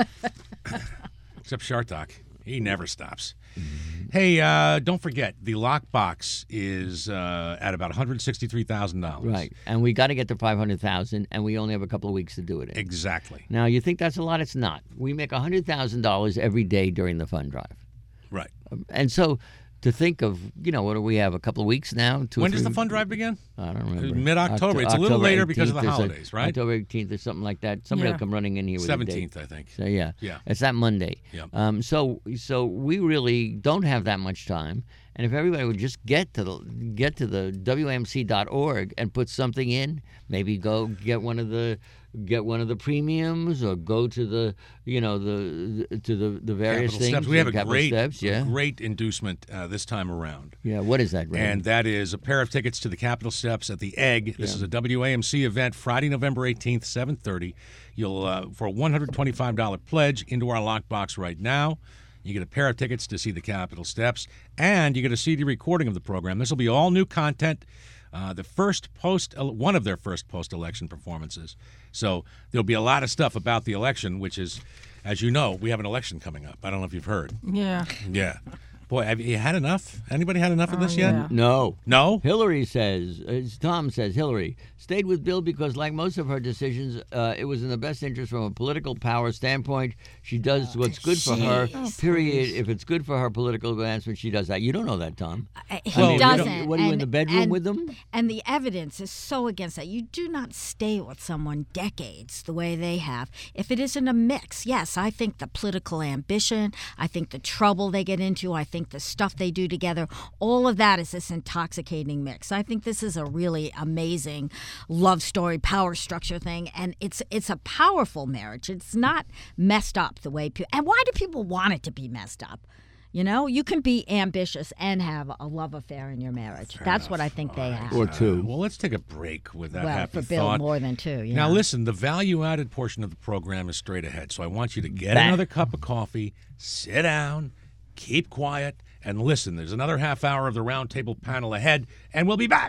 Except Shartok. He never stops. Mm-hmm. Hey, uh, don't forget, the lockbox is uh, at about one hundred sixty-three thousand dollars. Right. And we got to get to five hundred thousand dollars, and we only have a couple of weeks to do it in. Exactly. Now, you think that's a lot? It's not. We make one hundred thousand dollars every day during the fund drive. Right. Um, and so to think of, you know, what do we have, a couple of weeks now? Two when or does three? the fund drive begin? I don't remember. Mid-October. Octo- It's a little October later because of the eighteenth, holidays, right? October eighteenth or something like that. Somebody Yeah. will come running in here with seventeenth, a date. I think. So, yeah. Yeah. It's that Monday. Yeah. Um, so, so we really don't have that much time. And if everybody would just get to the get to the W A M C dot org and put something in, maybe go get one of the get one of the premiums, or go to the you know the, the to the, the various Capital things. Steps. We have a Capital great, Steps, yeah. great inducement uh, this time around. Yeah, what is that, Ray? And that is a pair of tickets to the Capitol Steps at the Egg. This Yeah. is a W A M C event, Friday, November eighteenth, seven thirty. You'll uh, for a one hundred twenty-five dollars pledge into our lockbox right now. You get a pair of tickets to see the Capitol Steps, and you get a C D recording of the program. This will be all new content. Uh, the first post, one of their first post-election performances. So there'll be a lot of stuff about the election, which is, as you know, we have an election coming up. I don't know if you've heard. Yeah. Yeah. Boy, have you had enough? Anybody had enough of this Oh, yet? yeah. No. No? Hillary says, as Tom says, Hillary stayed with Bill because, like most of her decisions, uh, it was in the best interest from a political power standpoint. She does what's good for her, period. If it's good for her political advancement, she does that. You don't know that, Tom. Uh, He Well, you don't- doesn't. what are you in and- the bedroom and- with them? And the evidence is so against that. You do not stay with someone decades the way they have. If it isn't a mix, yes, I think the political ambition, I think the trouble they get into, I think the stuff they do together, all of that is this intoxicating mix. I think this is a really amazing love story, power structure thing, and it's it's a powerful marriage. It's not messed up the way people. And why do people want it to be messed up? You know, you can be ambitious and have a love affair in your marriage. That's what I think they have. Or two. Well, let's take a break with that Well, happy for Bill, thought. more than two. Yeah. Now, listen, the value-added portion of the program is straight ahead, so I want you to get Back. another cup of coffee, sit down, keep quiet, and listen. There's another half hour of the roundtable panel ahead, and we'll be back.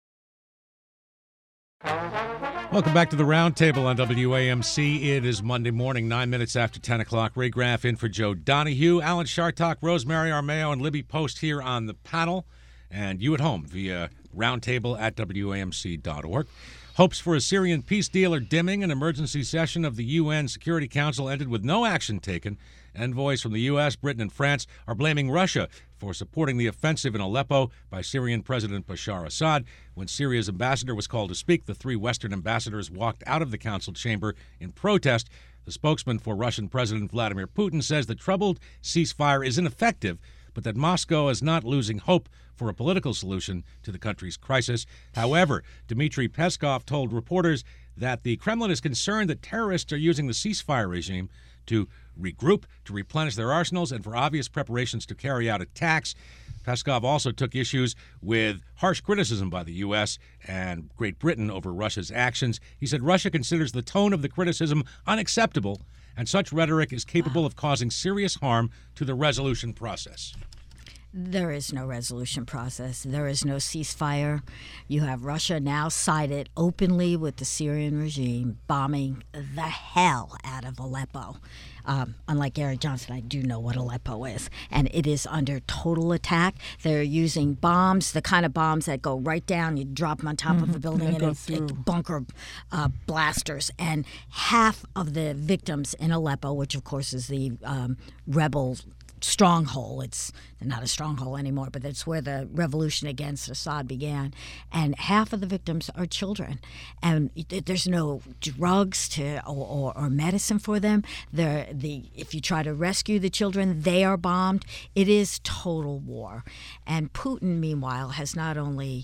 Welcome back to the Roundtable on W A M C. It is Monday morning, nine minutes after ten o'clock. Ray Graff in for Joe Donahue, Alan Shartok, Rosemary Armao, and Libby Post here on the panel, and you at home via roundtable at W A M C dot org. Hopes for a Syrian peace deal are dimming. An emergency session of the U N Security Council ended with no action taken. Envoys from the U S, Britain, and France are blaming Russia for supporting the offensive in Aleppo by Syrian President Bashar Assad. When Syria's ambassador was called to speak, the three Western ambassadors walked out of the council chamber in protest. The spokesman for Russian President Vladimir Putin says the troubled ceasefire is ineffective, but that Moscow is not losing hope for a political solution to the country's crisis. However, Dmitry Peskov told reporters that the Kremlin is concerned that terrorists are using the ceasefire regime to regroup, to replenish their arsenals, and for obvious preparations to carry out attacks. Peskov also took issues with harsh criticism by the U S and Great Britain over Russia's actions. He said Russia considers the tone of the criticism unacceptable, and such rhetoric is capable of causing serious harm to the resolution process. There is no resolution process. There is no ceasefire. You have Russia now sided openly with the Syrian regime, bombing the hell out of Aleppo. Um, unlike Gary Johnson, I do know what Aleppo is, and it is under total attack. They're using bombs, the kind of bombs that go right down. You drop them on top mm-hmm. of a building, They and go it's through. it, bunker uh, blasters. And half of the victims in Aleppo, which of course is the um, rebel stronghold. It's not a stronghold anymore, but that's where the revolution against Assad began. And half of the victims are children. And there's no drugs to or, or, or medicine for them. They're, the if you try to rescue the children, they are bombed. It is total war. And Putin, meanwhile, has not only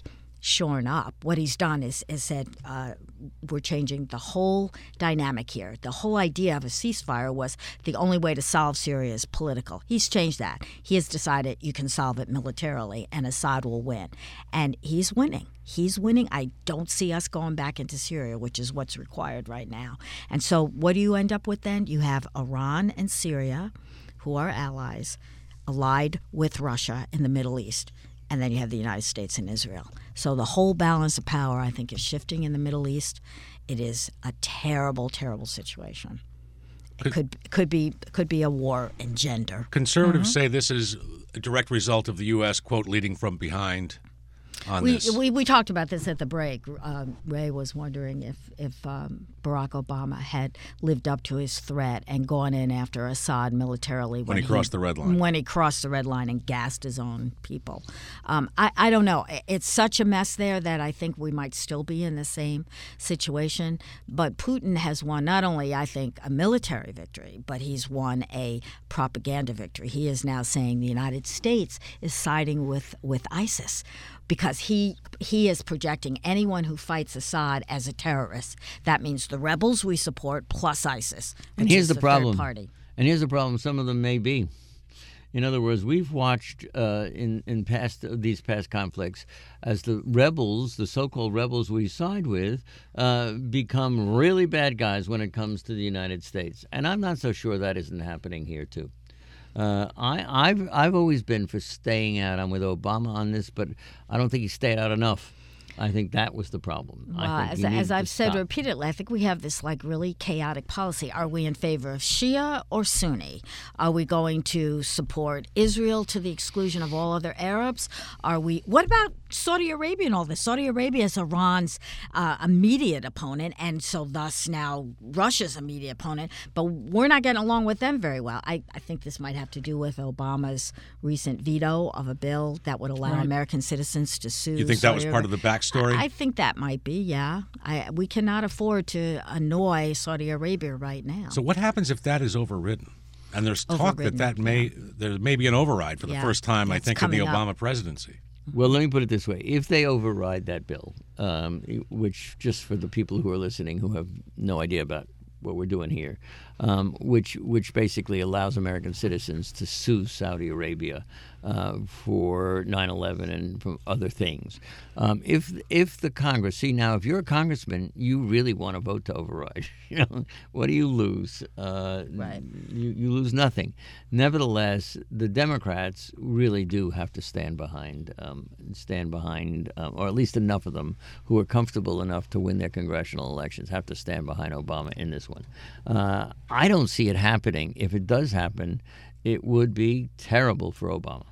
shorn up. What he's done is, is said, uh, we're changing the whole dynamic here. The whole idea of a ceasefire was the only way to solve Syria is political. He's changed that. He has decided you can solve it militarily and Assad will win. And he's winning. He's winning. I don't see us going back into Syria, which is what's required right now. And so what do you end up with then? You have Iran and Syria, who are allies, allied with Russia in the Middle East. And then you have the United States and Israel. So the whole balance of power, I think, is shifting in the Middle East. It is a terrible, terrible situation. It could could be could be a war in gender. Conservatives mm-hmm. say this is a direct result of the U S, quote, leading from behind on we, this. We we talked about this at the break. Um, Ray was wondering if if um, Barack Obama had lived up to his threat and gone in after Assad militarily when, when he crossed he, the red line. When he crossed the red line and gassed his own people. Um, I, I don't know. It's such a mess there that I think we might still be in the same situation. But Putin has won not only, I think, a military victory, but he's won a propaganda victory. He is now saying the United States is siding with, with ISIS, because he he is projecting anyone who fights Assad as a terrorist. That means the rebels we support plus ISIS, which and here's is the, the problem. third party. And here's the problem. Some of them may be. In other words, we've watched uh, in in past these past conflicts as the rebels, the so-called rebels we side with, uh, become really bad guys when it comes to the United States. And I'm not so sure that isn't happening here too. Uh, I, I've I've always been for staying out. I'm with Obama on this, but I don't think he stayed out enough. I think that was the problem. Well, I think as, as I've said stop. repeatedly, I think we have this like really chaotic policy. Are we in favor of Shia or Sunni? Are we going to support Israel to the exclusion of all other Arabs? Are we? What about Saudi Arabia and all this? Saudi Arabia is Iran's uh, immediate opponent, and so thus now Russia's immediate opponent. But we're not getting along with them very well. I, I think this might have to do with Obama's recent veto of a bill that would allow right. American citizens to sue. You think Saudi that was part of the back? Story? I, I think that might be, yeah. I, we cannot afford to annoy Saudi Arabia right now. So what happens if that is overridden? And there's talk overridden, that that may yeah. there may be an override for the yeah, first time, I think, in the Obama up. presidency. Well, let me put it this way. If they override that bill, um, which just for the people who are listening who have no idea about what we're doing here, um, which which basically allows American citizens to sue Saudi Arabia uh, for nine eleven and for other things. Um, if if the Congress, see now, if you're a congressman, you really want to vote to override. You know, what do you lose? Uh, right. You, you lose nothing. Nevertheless, the Democrats really do have to stand behind, um, stand behind, um, or at least enough of them who are comfortable enough to win their congressional elections have to stand behind Obama in this one. Uh, I don't see it happening. If it does happen, it would be terrible for Obama.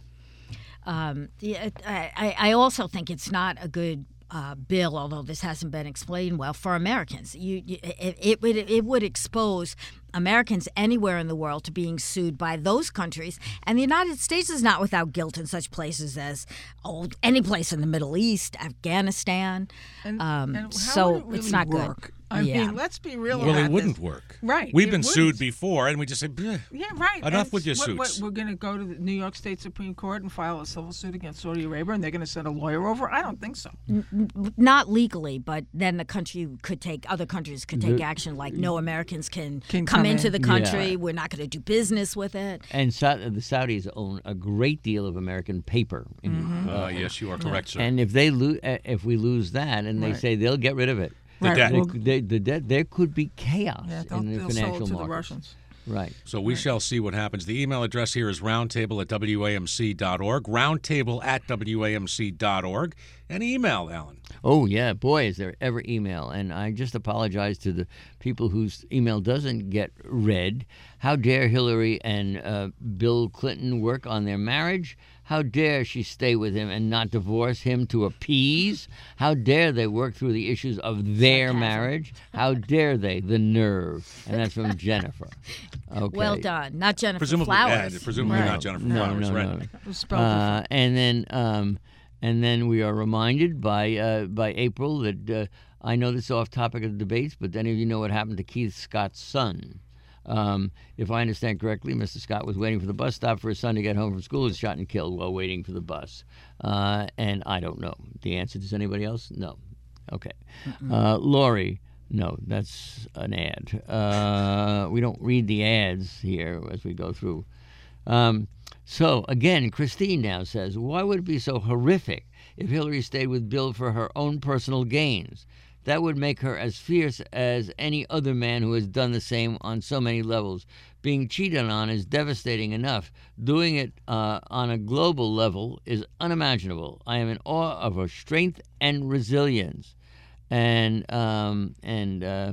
Um, yeah, I, I also think it's not a good uh, bill, although this hasn't been explained well, for Americans. You, you, it, it, would, it would expose Americans anywhere in the world to being sued by those countries. And the United States is not without guilt in such places as oh, any place in the Middle East, Afghanistan. And, um, and how so would it really it's not work? good. I yeah. mean, let's be real well, about it wouldn't this. work. Right. We've it been wouldn't. sued before, and we just say, Bleh. Yeah, right. Enough and with your what, suits. What, we're going to go to the New York State Supreme Court and file a civil suit against Saudi Arabia, and they're going to send a lawyer over? I don't think so. N- not legally, but then the country could take, other countries could take The, action like no Americans can, Can come, come into in. the country. Yeah. We're not going to do business with it. And Sa- the Saudis own a great deal of American paper. Mm-hmm. Uh, yes, you are correct, sir. And if they lo- uh, if we lose that, and they Right. say they'll get rid of it, The right. debt. Well, they, the debt, there could be chaos yeah, they'll, in the they'll financial sell it to markets. the Russians. Right. So we shall see what happens. The email address here is roundtable at W A M C dot org, roundtable at W A M C dot org. And email, Alan. Oh, yeah. Boy, is there ever email. And I just apologize to the people whose email doesn't get read. How dare Hillary and uh, Bill Clinton work on their marriage? How dare she stay with him and not divorce him to appease? How dare they work through the issues of their Sarcasm. marriage? How dare they? The nerve. And that's from Jennifer. Okay. Well done. Not Jennifer Presumably, Flowers. yeah, presumably Right. not Jennifer No, Flowers, no, right? no. It was spelled Uh, different. and then, um, and then we are reminded by uh, by April that uh, I know this is off topic of the debates, but any of you know what happened to Keith Scott's son? Um, if I understand correctly, Mister Scott was waiting for the bus stop for his son to get home from school. He was shot and killed while waiting for the bus. Uh, and I don't know the answer. Does anybody else? No. Okay. Uh, Lori, no, that's an ad. Uh, we don't read the ads here as we go through. Um, so, again, Christine now says, why would it be so horrific if Hillary stayed with Bill for her own personal gains? That would make her as fierce as any other man who has done the same on so many levels. Being cheated on is devastating enough. Doing it uh, on a global level is unimaginable. I am in awe of her strength and resilience. And um, and uh,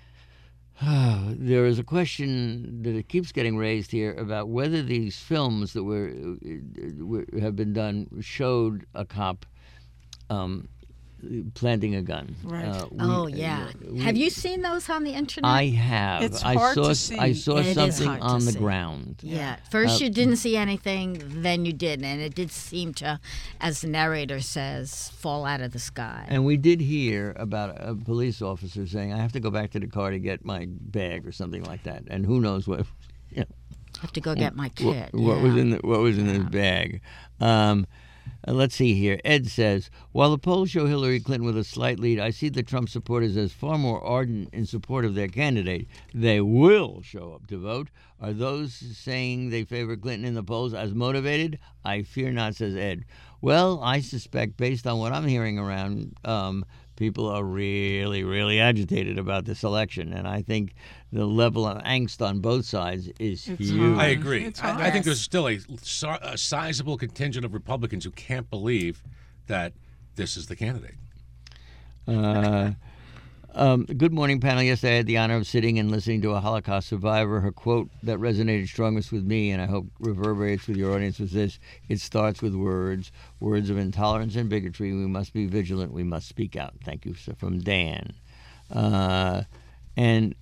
there is a question that it keeps getting raised here about whether these films that were, were have been done showed a cop um, planting a gun. Right. Uh, we, Oh yeah. uh, we- Have you seen those on the internet? I have. It's I hard saw. to see. I saw It is something hard to on the see. ground. Yeah. First Uh, you didn't see anything, then you did, and it did seem to, as the narrator says, fall out of the sky. And we did hear about a police officer saying, "I have to go back to the car to get my bag" or something like that. And who knows what? You know, I have to go get my what, kit. what yeah. was in the, what was in his bag. Um, uh, let's see here. Ed says, while the polls show Hillary Clinton with a slight lead, I see the Trump supporters as far more ardent in support of their candidate. They will show up to vote. Are those saying they favor Clinton in the polls as motivated? I fear not, says Ed. Well, I suspect, based on what I'm hearing around, um, people are really, really agitated about this election. And I think the level of angst on both sides is It's huge. high. I agree. It's I, hard. I think there's still a, si- a sizable contingent of Republicans who can't believe that this is the candidate. Uh, um, good morning, panel. Yesterday I had the honor of sitting and listening to a Holocaust survivor. Her quote that resonated strongest with me, and I hope reverberates with your audience, was this: it starts with words, words of intolerance and bigotry. We must be vigilant. We must speak out. Thank you, sir, from Dan. Uh, and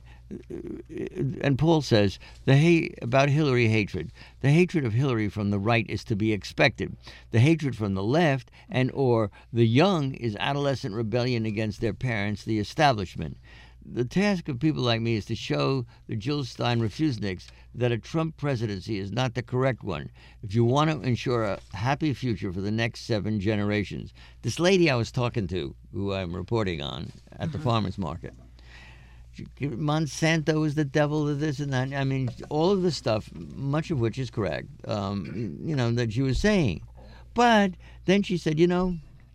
and Paul says the hate about Hillary hatred. The hatred of Hillary from the right is to be expected. The hatred from the left and or the young is adolescent rebellion against their parents, the establishment. The task of people like me is to show the Jill Stein refuseniks that a Trump presidency is not the correct one if you want to ensure a happy future for the next seven generations. This lady I was talking to, who I'm reporting on at mm-hmm. the farmer's market, Monsanto is the devil of this and that. I mean, all of the stuff, much of which is correct, um, you know, that she was saying. But then she said, you know,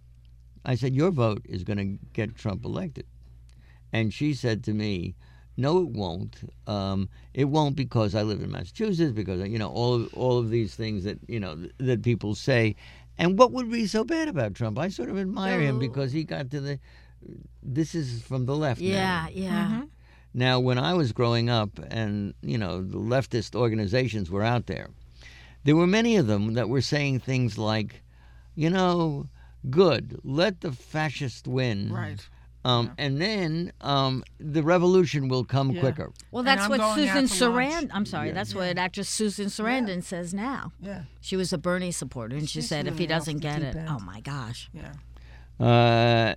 I said, your vote is going to get Trump elected. And she said to me, no, it won't. Um, it won't because I live in Massachusetts, because, you know, all of, all of these things that, you know, th- that people say. And what would be so bad about Trump? I sort of admire him because he got to the... This is from the left now. Yeah, yeah. Mm-hmm. Now, when I was growing up and, you know, the leftist organizations were out there, there were many of them that were saying things like, you know, good, let the fascists win. Right. Um, Yeah. And then um, the revolution will come Yeah. quicker. Well, And that's I'm what going out Susan to lunch. Sarandon. I'm sorry, Yeah. that's Yeah. what actress Susan Sarandon says now. Yeah. She was a Bernie supporter, and she She's said if he really off doesn't the get deep it, end. oh my gosh. Yeah. Uh,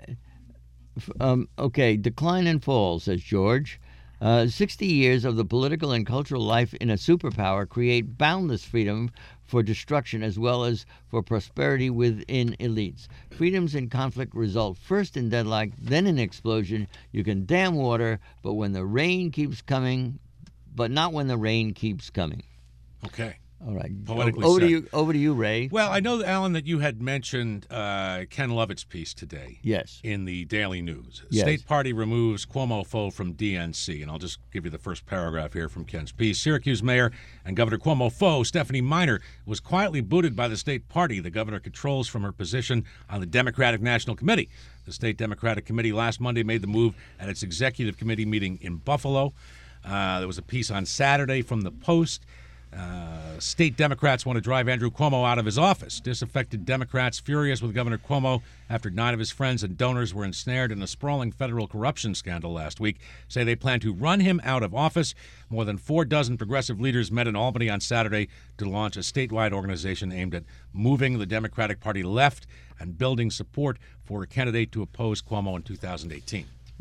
f- um, okay, decline and fall, says George. Uh, sixty years of the political and cultural life in a superpower create boundless freedom for destruction as well as for prosperity within elites. Freedoms in conflict result first in deadlock, then in explosion. You can dam water, but when the rain keeps coming, but not when the rain keeps coming. Okay. All right. Poetically over said. to you. Over to you, Ray. Well, I know, Alan, that you had mentioned uh, Ken Lovett's piece today Yes. in the Daily News. Yes. State Party removes Cuomo foe from D N C. And I'll just give you the first paragraph here from Ken's piece. Syracuse Mayor and Governor Cuomo foe, Stephanie Miner, was quietly booted by the state party the governor controls from her position on the Democratic National Committee. The state Democratic Committee last Monday made the move at its executive committee meeting in Buffalo. Uh, there was a piece on Saturday from the Post. Uh, state Democrats want to drive Andrew Cuomo out of his office. Disaffected Democrats furious with Governor Cuomo after nine of his friends and donors were ensnared in a sprawling federal corruption scandal last week say they plan to run him out of office. More than four dozen progressive leaders met in Albany on Saturday to launch a statewide organization aimed at moving the Democratic Party left and building support for a candidate to oppose Cuomo in two thousand eighteen. Well,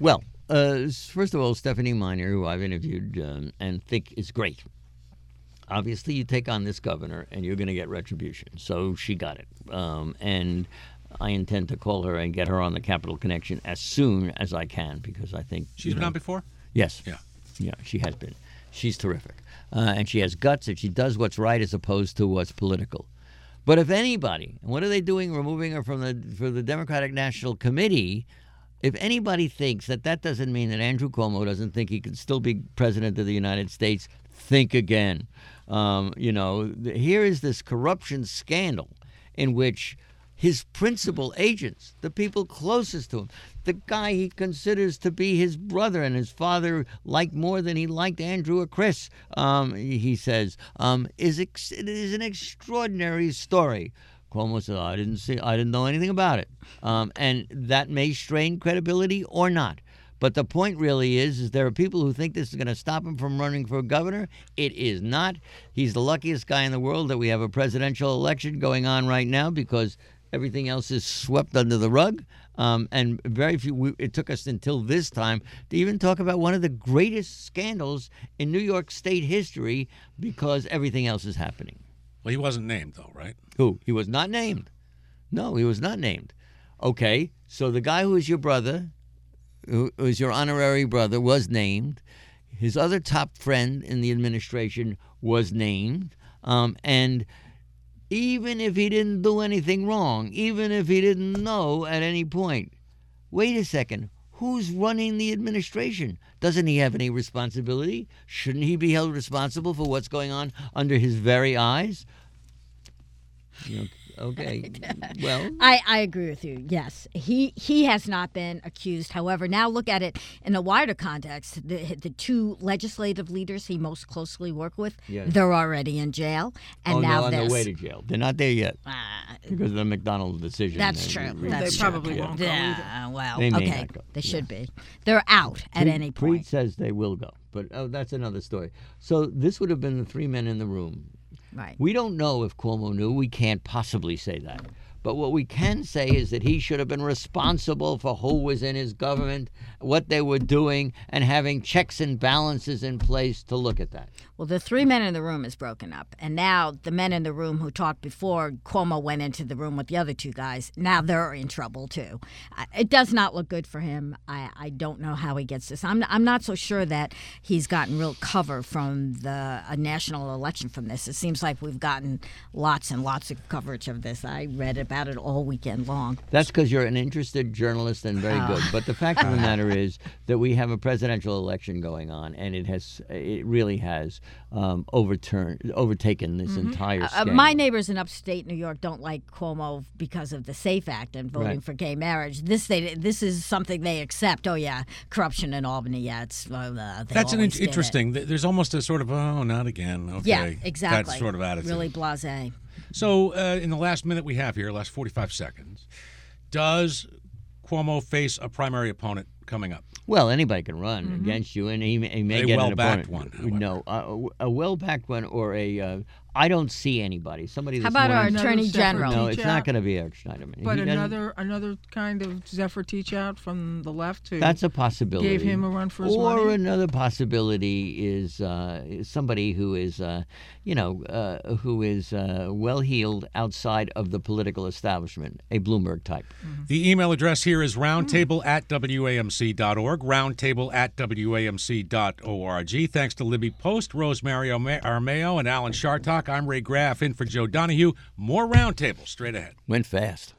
uh, first of all, Stephanie Miner, who I've interviewed um, and think is great. Obviously, you take on this governor, and you're going to get retribution. So she got it. Um, and I intend to call her and get her on the Capital Connection as soon as I can, because I think... She's been know, on before? Yes. Yeah. Yeah, she has been. She's terrific. Uh, and she has guts, and she does what's right as opposed to what's political. But if anybody, and what are they doing, removing her from the for the Democratic National Committee... If anybody thinks that that doesn't mean that Andrew Cuomo doesn't think he can still be president of the United States, think again. Um, you know, here is this corruption scandal in which his principal agents, the people closest to him, the guy he considers to be his brother and his father liked more than he liked Andrew or Chris, um, he says, um, is ex- it is an extraordinary story. Cuomo said, I didn't see, I didn't know anything about it. Um, and that may strain credibility or not. But the point really is, is there are people who think this is going to stop him from running for governor. It is not. He's the luckiest guy in the world that we have a presidential election going on right now, because everything else is swept under the rug. Um, and very few, we, it took us until this time to even talk about one of the greatest scandals in New York State history, because everything else is happening. Well, he wasn't named, though, right? Who? He was not named. No, he was not named. Okay, so the guy who is your brother, who is your honorary brother, was named. His other top friend in the administration was named. Um, and even if he didn't do anything wrong, even if he didn't know at any point, wait a second, who's running the administration? Doesn't he have any responsibility? Shouldn't he be held responsible for what's going on under his very eyes? You know, okay. Well, I, I agree with you. Yes, he he has not been accused. However, now look at it in a wider context. The the two legislative leaders he most closely worked with, yes. they're already in jail, and oh, now no, on this. their way to jail. They're not there yet Uh, because of the McDonald's decision. That's They- true. they- That's They true. probably won't go either. Yeah, well, They may okay, not go. they Yeah. should be. They're out at Preet- any Preet point. says they will go, but oh, that's another story. So this would have been the three men in the room. Right. We don't know if Cuomo knew. We can't possibly say that. But what we can say is that he should have been responsible for who was in his government, what they were doing, and having checks and balances in place to look at that. Well, the three men in the room is broken up. And now the men in the room who talked before Cuomo went into the room with the other two guys, now they're in trouble too. I- It does not look good for him. I, I don't know how he gets this. I'm, I'm not so sure that he's gotten real cover from the a national election from this. It seems like we've gotten lots and lots of coverage of this. I read about it all weekend long. That's because you're an interested journalist and very good. But the fact of the matter is that we have a presidential election going on, and it has, it really has um, overturned, overtaken this entire Uh, scandal. my neighbors in upstate New York don't like Cuomo because of the SAFE Act and voting Right. for gay marriage. This they this is something they accept. Oh yeah, corruption in Albany. Yeah, it's uh, they That's an always in- did it. interesting. th- There's almost a sort of, oh, not again. Okay. Yeah, exactly. That sort of attitude. Really blasé. So, uh, in the last minute we have here, last forty-five seconds, does Cuomo face a primary opponent coming up? Well, anybody can run Mm-hmm. against you, and he, may- he may A get an well-backed opponent. one, however. No, uh, a well-backed one or a. Uh, I don't see anybody. Somebody. How This about our morning, Another Attorney Zephyr General? No, Teach it's not out. going to be Eric Schneiderman. But He doesn't- another another kind of Zephyr teach out from the left who That's a possibility. gave him a run for his or money. another possibility is, uh, is somebody who is, uh, you know, uh, who is uh, well-heeled outside of the political establishment, a Bloomberg type. The email address here is roundtable at W A M C dot org, roundtable at W A M C dot org. Thanks to Libby Post, Rosemary Arma- Armeo, and Alan Shartok. I'm Ray Graff in for Joe Donahue. More Roundtable straight ahead. Went fast.